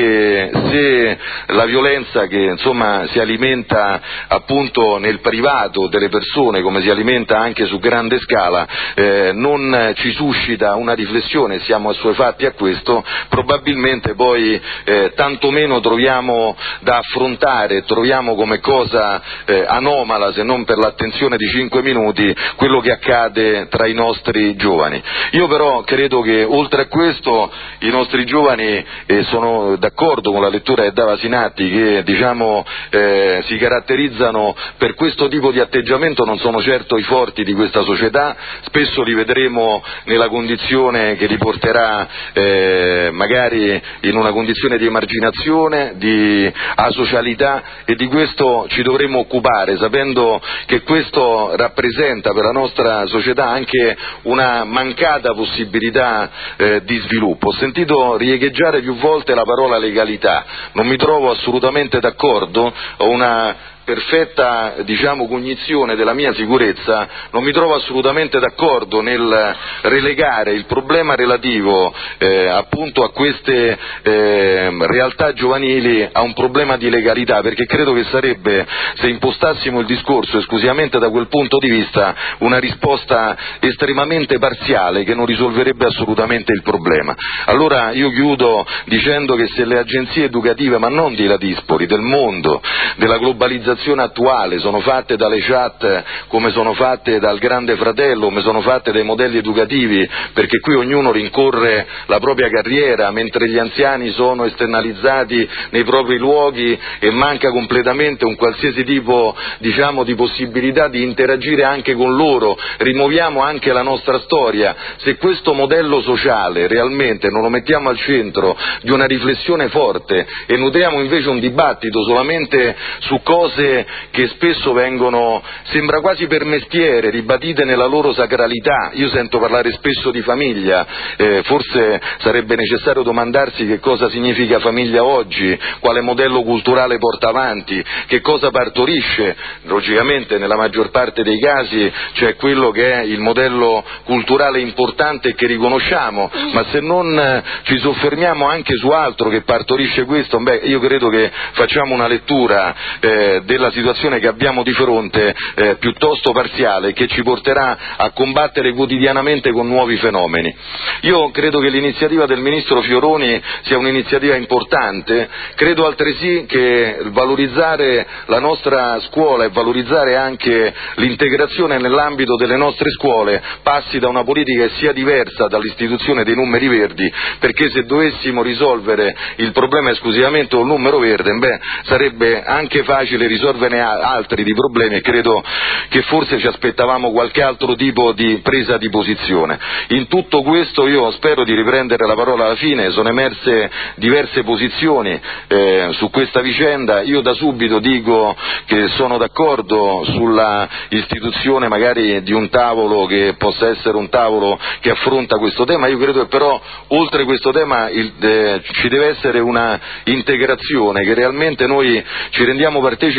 e se la violenza che insomma si alimenta appunto nel privato delle persone come si alimenta anche su grande scala eh, non ci suscita una riflessione, siamo assuefatti a questo, probabilmente poi eh, tantomeno troviamo da affrontare, troviamo come cosa eh, anomala, se non per l'attenzione di cinque minuti, quello che accade tra i nostri giovani. Io però credo che oltre a questo i nostri giovani, e sono d'accordo con la lettura che dava Sinatti, che diciamo eh, si caratterizzano per questo tipo di atteggiamento, non sono certo i forti di questa società, spesso li vedremo nella condizione che li porterà eh, magari in una condizione di emarginazione, di asocialità, e di questo ci dovremo occupare, sapendo che questo rappresenta per la nostra società anche una mancata possibilità eh, di sviluppo. Ho sentito riecheggiare più volte la parola legalità, non mi trovo assolutamente d'accordo, ho una perfetta diciamo cognizione della mia sicurezza, non mi trovo assolutamente d'accordo nel relegare il problema relativo eh, appunto a queste eh, realtà giovanili a un problema di legalità, perché credo che sarebbe, se impostassimo il discorso esclusivamente da quel punto di vista, una risposta estremamente parziale che non risolverebbe assolutamente il problema. Allora io chiudo dicendo che se le agenzie educative, ma non di Ladispoli, del mondo, della globalizzazione attuale, sono fatte dalle chat come sono fatte dal Grande Fratello, come sono fatte dai modelli educativi, perché qui ognuno rincorre la propria carriera mentre gli anziani sono esternalizzati nei propri luoghi e manca completamente un qualsiasi tipo diciamo di possibilità di interagire anche con loro, rimuoviamo anche la nostra storia. Se questo modello sociale realmente non lo mettiamo al centro di una riflessione forte e nutriamo invece un dibattito solamente su cose che spesso vengono, sembra quasi per mestiere, ribadite nella loro sacralità. Io sento parlare spesso di famiglia, eh, forse sarebbe necessario domandarsi che cosa significa famiglia oggi, quale modello culturale porta avanti, che cosa partorisce. Logicamente nella maggior parte dei casi c'è quello che è il modello culturale importante che riconosciamo, ma se non ci soffermiamo anche su altro che partorisce questo, beh, io credo che facciamo una lettura eh, della situazione che abbiamo di fronte eh, piuttosto parziale, che ci porterà a combattere quotidianamente con nuovi fenomeni. Io credo che l'iniziativa del Ministro Fioroni sia un'iniziativa importante, credo altresì che valorizzare la nostra scuola e valorizzare anche l'integrazione nell'ambito delle nostre scuole passi da una politica che sia diversa dall'istituzione dei numeri verdi, perché se dovessimo risolvere il problema esclusivamente col numero verde, beh, sarebbe anche facile risolverne altri di problemi, e credo che forse ci aspettavamo qualche altro tipo di presa di posizione. In tutto questo io spero di riprendere la parola alla fine, sono emerse diverse posizioni eh, su questa vicenda. Io da subito dico che sono d'accordo sulla istituzione magari di un tavolo che possa essere un tavolo che affronta questo tema. Io credo che però oltre questo tema il, eh, ci deve essere una integrazione, che realmente noi ci rendiamo partecipi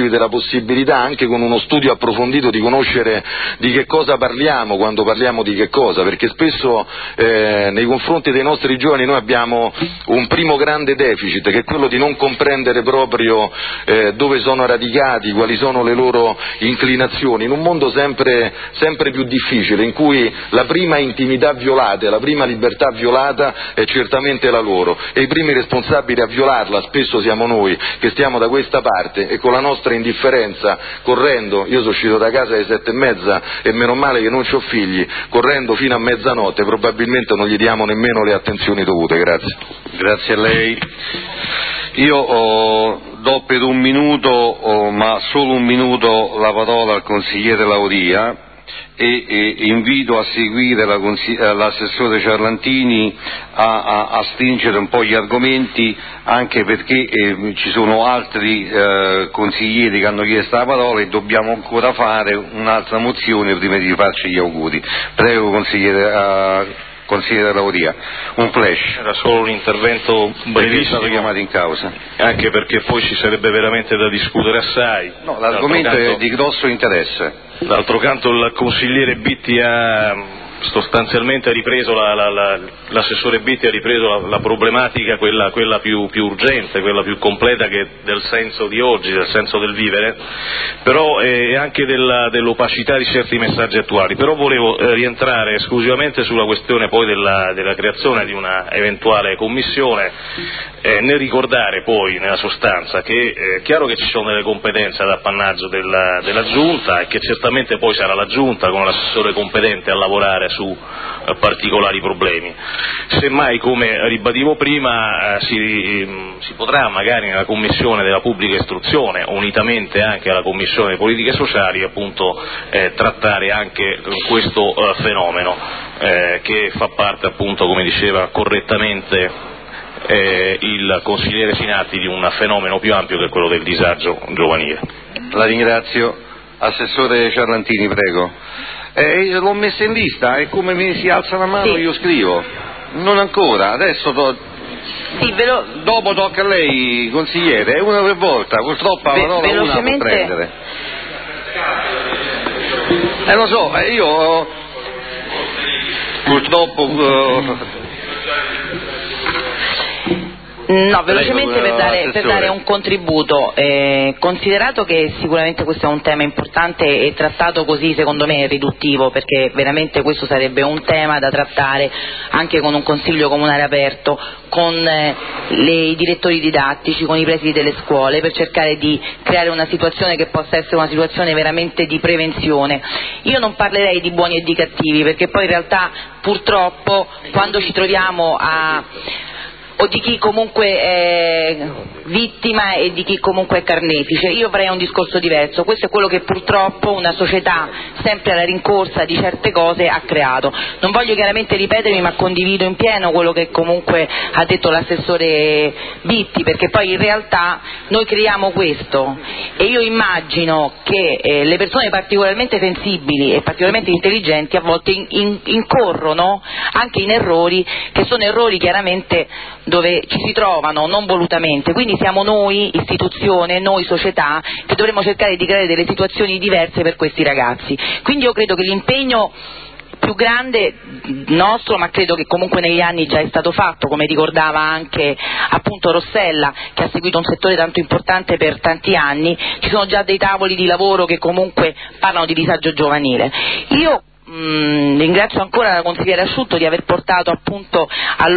dargli della possibilità, anche con uno studio approfondito, di conoscere di che cosa parliamo quando parliamo di che cosa, perché spesso eh, nei confronti dei nostri giovani noi abbiamo un primo grande deficit, che è quello di non comprendere proprio eh, dove sono radicati, quali sono le loro inclinazioni, in un mondo sempre, sempre più difficile, in cui la prima intimità violata, la prima libertà violata è certamente la loro, e i primi responsabili a violarla spesso siamo noi che stiamo da questa parte, e con la nostra indifferenza, correndo, io sono uscito da casa alle sette e mezza e meno male che non c'ho figli, correndo fino a mezzanotte, probabilmente non gli diamo nemmeno le attenzioni dovute. Grazie. Grazie a lei. Io oh, do per un minuto, oh, ma solo un minuto, la parola al consigliere Lauria e, e invito a seguire la, l'assessore Ciarlantini a, a, a stringere un po' gli argomenti, anche perché eh, ci sono altri eh, consiglieri che hanno chiesto la parola e dobbiamo ancora fare un'altra mozione prima di farci gli auguri. Prego consigliere, uh, consigliere Lauria, un flash. Era solo un intervento brevissimo, è stato chiamato in causa, anche perché poi ci sarebbe veramente da discutere assai. No, l'argomento canto, è di grosso interesse. D'altro canto il consigliere Bitti ha sostanzialmente ripreso la, la, la, l'assessore Bitti ha ripreso la, la problematica, quella, quella più, più urgente, quella più completa, che del senso di oggi, del senso del vivere, però e anche della, dell'opacità di certi messaggi attuali. Però volevo eh, rientrare esclusivamente sulla questione poi della, della creazione di una eventuale commissione, eh, nel ricordare poi nella sostanza che è chiaro che ci sono delle competenze ad appannaggio della, della Giunta, e che certamente poi sarà la Giunta con l'assessore competente a lavorare su eh, particolari problemi. Semmai, come ribadivo prima, eh, si, si potrà magari nella Commissione della Pubblica Istruzione, unitamente anche alla Commissione delle Politiche Sociali, appunto eh, trattare anche questo eh, fenomeno eh, che fa parte, appunto, come diceva correttamente eh, il consigliere Sinatti, di un fenomeno più ampio che è quello del disagio giovanile. La ringrazio. Assessore Ciarlantini, prego. Eh, l'ho messa in lista e come mi si alza la mano sì. Io scrivo. Non ancora, adesso do... sì, velo... dopo tocca a lei, consigliere, è una per volta, purtroppo la parola Ve- una può prendere. Eh lo so, io purtroppo uh... No, velocemente per dare, per dare un contributo, eh, considerato che sicuramente questo è un tema importante e trattato così secondo me è riduttivo, perché veramente questo sarebbe un tema da trattare anche con un consiglio comunale aperto, con eh, le, i direttori didattici, con i presidi delle scuole, per cercare di creare una situazione che possa essere una situazione veramente di prevenzione. Io non parlerei di buoni e di cattivi, perché poi in realtà purtroppo quando ci troviamo a o di chi comunque è vittima e di chi comunque è carnefice. Io farei un discorso diverso, questo è quello che purtroppo una società sempre alla rincorsa di certe cose ha creato. Non voglio chiaramente ripetermi, ma condivido in pieno quello che comunque ha detto l'assessore Bitti, perché poi in realtà noi creiamo questo, e io immagino che eh, le persone particolarmente sensibili e particolarmente intelligenti a volte in, in, incorrono anche in errori che sono errori chiaramente dove ci si trovano non volutamente, quindi siamo noi, istituzione, noi società, che dovremmo cercare di creare delle situazioni diverse per questi ragazzi. Quindi io credo che l'impegno più grande nostro, ma credo che comunque negli anni già è stato fatto, come ricordava anche appunto Rossella, che ha seguito un settore tanto importante per tanti anni, ci sono già dei tavoli di lavoro che comunque parlano di disagio giovanile. Io Mm, ringrazio ancora la consigliera Asciutto di aver portato appunto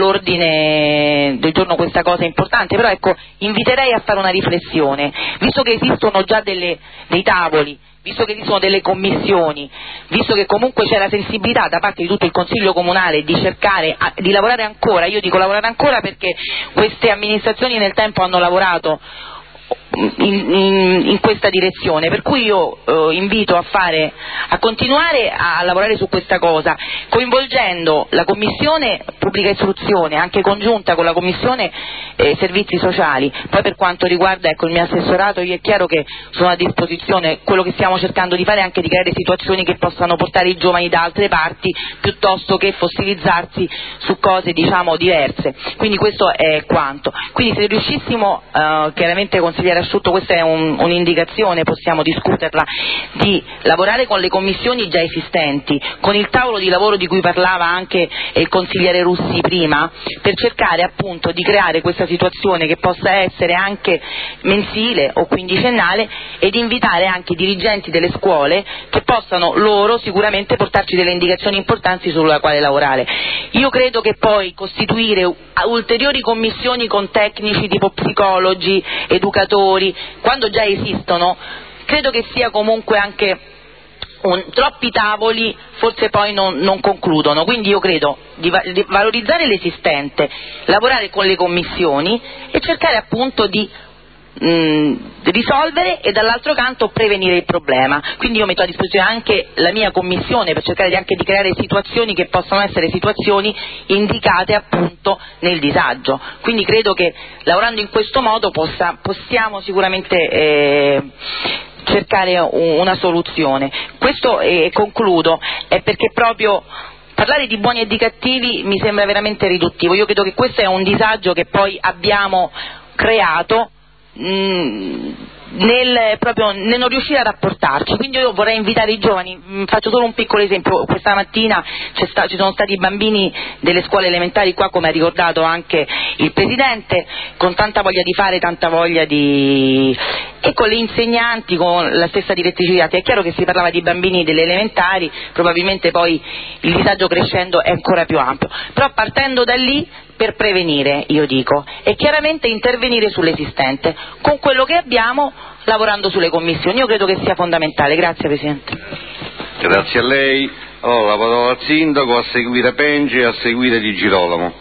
all'ordine del giorno questa cosa importante, però ecco, inviterei a fare una riflessione, visto che esistono già delle, dei tavoli, visto che esistono delle commissioni, visto che comunque c'è la sensibilità da parte di tutto il Consiglio Comunale di cercare a, di lavorare ancora, io dico lavorare ancora perché queste amministrazioni nel tempo hanno lavorato In, in, in questa direzione, per cui io eh, invito a fare a continuare a lavorare su questa cosa, coinvolgendo la Commissione Pubblica Istruzione anche congiunta con la Commissione eh, servizi sociali. Poi per quanto riguarda ecco, il mio assessorato, io è chiaro che sono a disposizione, quello che stiamo cercando di fare è anche di creare situazioni che possano portare i giovani da altre parti piuttosto che fossilizzarsi su cose diciamo diverse, quindi questo è quanto. Quindi se riuscissimo, eh, chiaramente consigliere Asciutto, questa è un, un'indicazione, possiamo discuterla, di lavorare con le commissioni già esistenti, con il tavolo di lavoro di cui parlava anche il consigliere Russi prima, per cercare appunto di creare questa situazione che possa essere anche mensile o quindicennale e di invitare anche i dirigenti delle scuole che possano loro sicuramente portarci delle indicazioni importanti sulla quale lavorare. Io credo che poi costituire ulteriori commissioni con tecnici tipo psicologi, educatori, quando già esistono, credo che sia comunque anche un, troppi tavoli forse poi non, non concludono, quindi io credo di, va, di valorizzare l'esistente, lavorare con le commissioni e cercare appunto di mh, risolvere e dall'altro canto prevenire il problema. Quindi io metto a disposizione anche la mia commissione per cercare anche di creare situazioni che possono essere situazioni indicate appunto nel disagio, quindi credo che lavorando in questo modo possa, possiamo sicuramente eh, cercare una soluzione. Questo, e concludo, è perché proprio parlare di buoni e di cattivi mi sembra veramente riduttivo. Io credo che questo è un disagio che poi abbiamo creato mh, nel, proprio, nel non riuscire a rapportarci, quindi io vorrei invitare i giovani, mh, faccio solo un piccolo esempio, questa mattina c'è sta, ci sono stati bambini delle scuole elementari qua, come ha ricordato anche il Presidente, con tanta voglia di fare, tanta voglia di... e con le insegnanti, con la stessa direttrice didattica. È chiaro che si parlava di bambini delle elementari, probabilmente poi il disagio crescendo è ancora più ampio, però partendo da lì per prevenire, io dico, e chiaramente intervenire sull'esistente con quello che abbiamo, lavorando sulle commissioni. Io credo che sia fondamentale. Grazie Presidente. Grazie a lei. Allora la parola al Sindaco, a seguire Penge e a seguire Di Girolamo.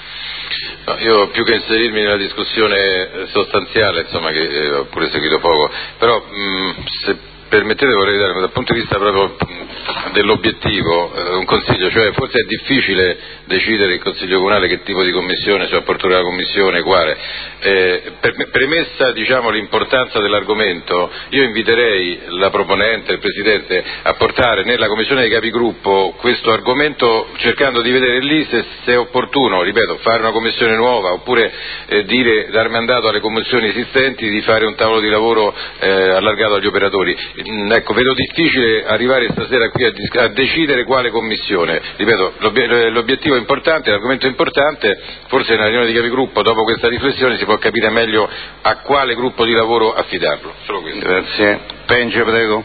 No, io più che inserirmi nella discussione sostanziale, insomma, che eh, ho pure seguito poco, però mh, se permettete vorrei dare dal punto di vista proprio dell'obiettivo eh, un consiglio, cioè forse è difficile decidere il Consiglio Comunale che tipo di commissione, cioè apertura della commissione, quale. Eh, per, premessa diciamo l'importanza dell'argomento, io inviterei la proponente, il Presidente, a portare nella Commissione dei Capigruppo questo argomento cercando di vedere lì se, se è opportuno, ripeto, fare una commissione nuova oppure eh, dire, dar mandato alle commissioni esistenti di fare un tavolo di lavoro eh, allargato agli operatori. Ecco, vedo difficile arrivare stasera qui a, a decidere quale commissione, ripeto, l'obiettivo è importante, l'argomento è importante, forse nella riunione di Capigruppo dopo questa riflessione si può capire meglio a quale gruppo di lavoro affidarlo. Solo questo. Grazie. Penge, prego.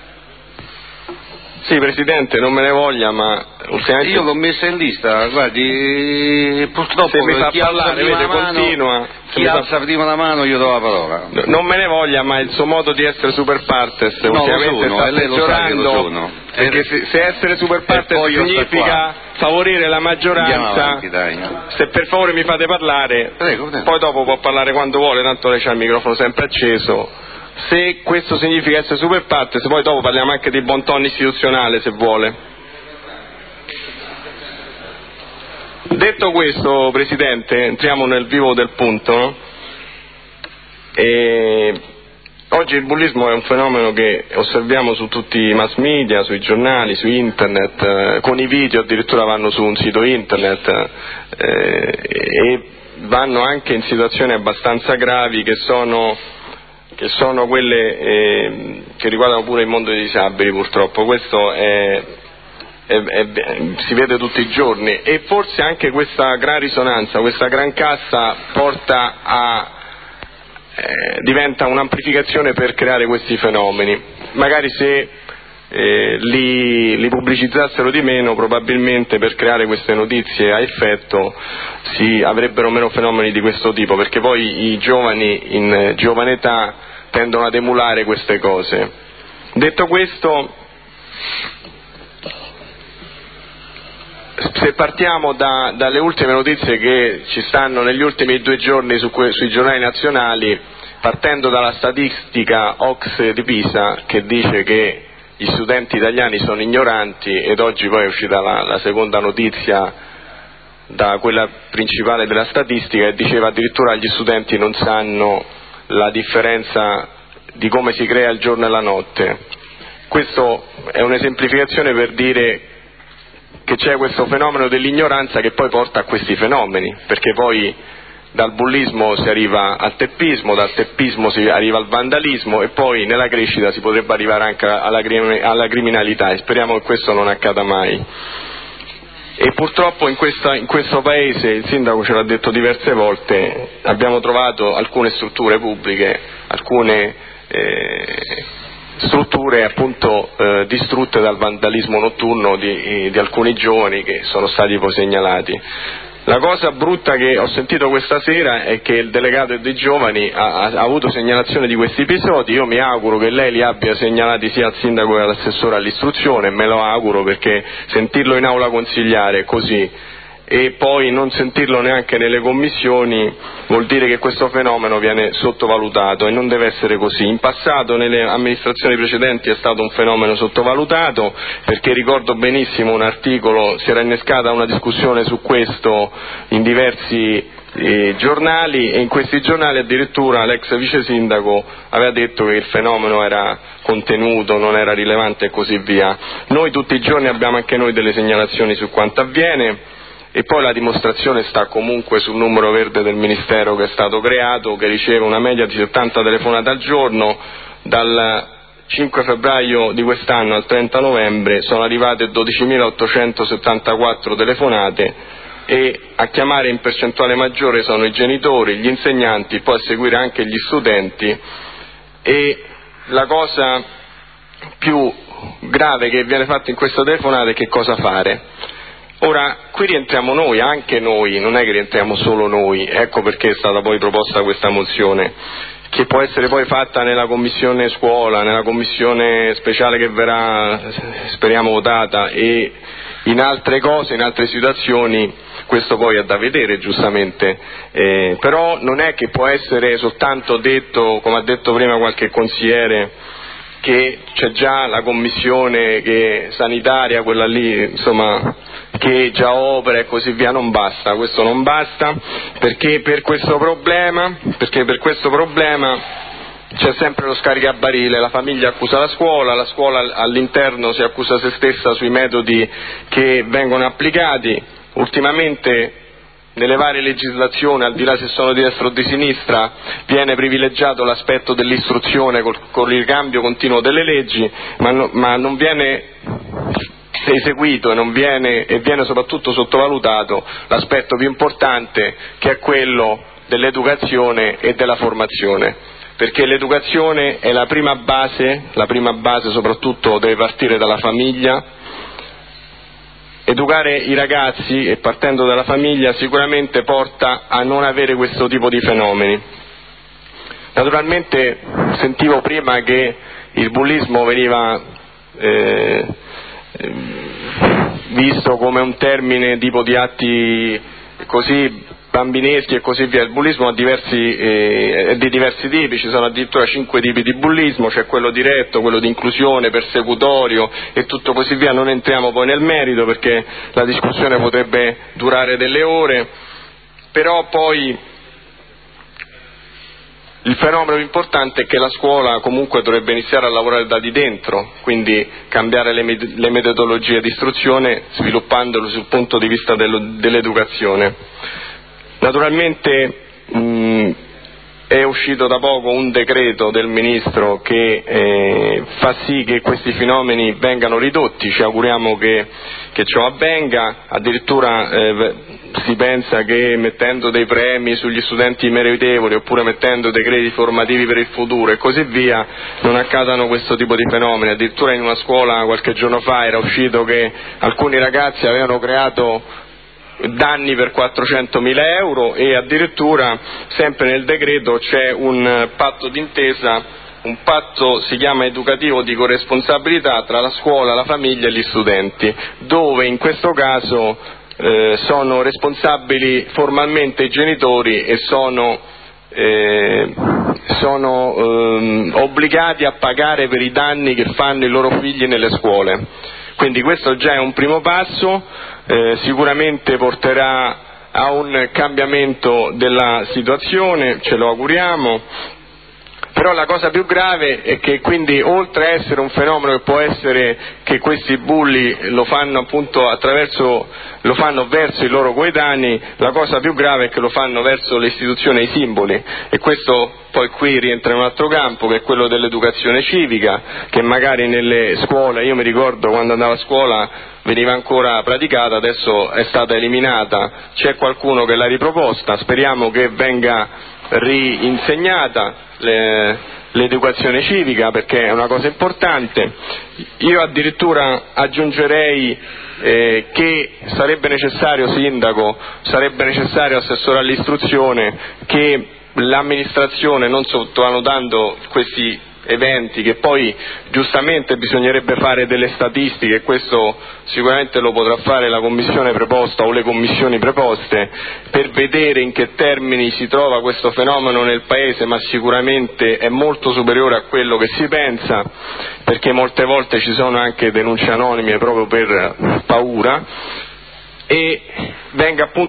Sì, Presidente, non me ne voglia, ma ultimamente... Io l'ho messa in lista, guardi, purtroppo se mi fa chi parlare, vede, mano, continua. Chi alza fa... prima la mano io do la parola. No, non me ne voglia, ma il suo modo di essere super partes no, ultimamente sono, sta e lei lo sa che lo sono. Perché se, se essere super partes significa favorire la maggioranza, avanti, dai. se per favore mi fate parlare, prego, prego. Poi dopo può parlare quando vuole, tanto lei c'ha il microfono sempre acceso. Se questo significa essere super partes, poi dopo parliamo anche di bon ton istituzionale se vuole. Detto questo, Presidente, entriamo nel vivo del punto. E oggi il bullismo è un fenomeno che osserviamo su tutti i mass media, sui giornali, su internet, eh, con i video addirittura vanno su un sito internet eh, e vanno anche in situazioni abbastanza gravi che sono che sono quelle eh, che riguardano pure il mondo dei disabili, purtroppo. Questo è, è, è, si vede tutti i giorni e forse anche questa gran risonanza, questa gran cassa porta a eh, diventa un'amplificazione per creare questi fenomeni. Magari se eh, li, li pubblicizzassero di meno, probabilmente per creare queste notizie a effetto si avrebbero meno fenomeni di questo tipo, perché poi i giovani in giovane età tendono ad emulare queste cose. Detto questo, se partiamo da, dalle ultime notizie che ci stanno negli ultimi due giorni su que, sui giornali nazionali, partendo dalla statistica O C S E di Pisa che dice che gli studenti italiani sono ignoranti, ed oggi poi è uscita la, la seconda notizia da quella principale della statistica, e diceva addirittura gli studenti non sanno la differenza di come si crea il giorno e la notte. Questo è un'esemplificazione per dire che c'è questo fenomeno dell'ignoranza che poi porta a questi fenomeni, perché poi dal bullismo si arriva al teppismo, dal teppismo si arriva al vandalismo e poi nella crescita si potrebbe arrivare anche alla, alla criminalità, e speriamo che questo non accada mai. E purtroppo in, questa, in questo paese, il sindaco ce l'ha detto diverse volte, abbiamo trovato alcune strutture pubbliche, alcune eh, strutture appunto eh, distrutte dal vandalismo notturno di, di alcuni giovani che sono stati poi segnalati. La cosa brutta che ho sentito questa sera è che il delegato dei giovani ha, ha avuto segnalazione di questi episodi. Io mi auguro che lei li abbia segnalati sia al sindaco che all'assessore all'istruzione, me lo auguro, perché sentirlo in aula consigliare così e poi non sentirlo neanche nelle commissioni vuol dire che questo fenomeno viene sottovalutato, e non deve essere così. In passato nelle amministrazioni precedenti è stato un fenomeno sottovalutato, perché ricordo benissimo un articolo, si era innescata una discussione su questo in diversi eh, giornali, e in questi giornali addirittura l'ex vice sindaco aveva detto che il fenomeno era contenuto, non era rilevante e così via. Noi tutti i giorni abbiamo anche noi delle segnalazioni su quanto avviene, e poi la dimostrazione sta comunque sul numero verde del Ministero che è stato creato, che riceve una media di settanta telefonate al giorno. Dal cinque febbraio di quest'anno al trenta novembre sono arrivate dodicimilaottocentosettantaquattro telefonate, e a chiamare in percentuale maggiore sono i genitori, gli insegnanti, poi a seguire anche gli studenti. E la cosa più grave che viene fatta in questa telefonata è che cosa fare. Ora, qui rientriamo noi, anche noi, non è che rientriamo solo noi, ecco perché è stata poi proposta questa mozione, che può essere poi fatta nella commissione scuola, nella commissione speciale che verrà, speriamo, votata, e in altre cose, in altre situazioni, questo poi è da vedere giustamente, eh, però non è che può essere soltanto detto, come ha detto prima qualche consigliere, che c'è già la commissione che, sanitaria, quella lì, insomma, che già opera e così via. Non basta, questo non basta, perché per questo problema, perché per questo problema c'è sempre lo scaricabarile, la famiglia accusa la scuola, la scuola all'interno si accusa se stessa sui metodi che vengono applicati. Ultimamente nelle varie legislazioni, al di là se sono di destra o di sinistra, viene privilegiato l'aspetto dell'istruzione col, con il ricambio continuo delle leggi, ma, no, ma non viene eseguito e non viene, e viene soprattutto sottovalutato l'aspetto più importante, che è quello dell'educazione e della formazione, perché l'educazione è la prima base, la prima base soprattutto deve partire dalla famiglia. Educare i ragazzi, e partendo dalla famiglia, sicuramente porta a non avere questo tipo di fenomeni. Naturalmente sentivo prima che il bullismo veniva eh, visto come un termine tipo di atti così bambineschi e così via. Il bullismo ha diversi, eh, è di diversi tipi, ci sono addirittura cinque tipi di bullismo, c'è quello diretto, quello di inclusione, persecutorio e tutto così via. Non entriamo poi nel merito perché la discussione potrebbe durare delle ore, però poi il fenomeno importante è che la scuola comunque dovrebbe iniziare a lavorare da di dentro, quindi cambiare le, met- le metodologie di istruzione sviluppandolo sul punto di vista dello- dell'educazione. Naturalmente mh, è uscito da poco un decreto del Ministro che eh, fa sì che questi fenomeni vengano ridotti, ci auguriamo che, che ciò avvenga. Addirittura eh, si pensa che mettendo dei premi sugli studenti meritevoli oppure mettendo decreti formativi per il futuro e così via non accadano questo tipo di fenomeni. Addirittura in una scuola qualche giorno fa era uscito che alcuni ragazzi avevano creato danni per quattrocentomila euro, e addirittura sempre nel decreto c'è un patto d'intesa, un patto si chiama educativo di corresponsabilità tra la scuola, la famiglia e gli studenti, dove in questo caso eh, sono responsabili formalmente i genitori e sono, eh, sono eh, obbligati a pagare per i danni che fanno i loro figli nelle scuole. Quindi questo già è un primo passo, eh, sicuramente porterà a un cambiamento della situazione, ce lo auguriamo. Però la cosa più grave è che quindi, oltre a essere un fenomeno che può essere che questi bulli lo fanno appunto attraverso, lo fanno verso i loro coetanei, la cosa più grave è che lo fanno verso le istituzioni e i simboli, e questo poi qui rientra in un altro campo, che è quello dell'educazione civica, che magari nelle scuole, io mi ricordo quando andavo a scuola veniva ancora praticata, adesso è stata eliminata, c'è qualcuno che l'ha riproposta, speriamo che venga rinsegnata le, l'educazione civica, perché è una cosa importante. Io addirittura aggiungerei eh, che sarebbe necessario, sindaco, sarebbe necessario, assessore all'istruzione, che l'amministrazione, non sottovalutando questi eventi, che poi giustamente bisognerebbe fare delle statistiche, e questo sicuramente lo potrà fare la commissione preposta o le commissioni preposte, per vedere in che termini si trova questo fenomeno nel paese, ma sicuramente è molto superiore a quello che si pensa, perché molte volte ci sono anche denunce anonime proprio per paura, e venga appunto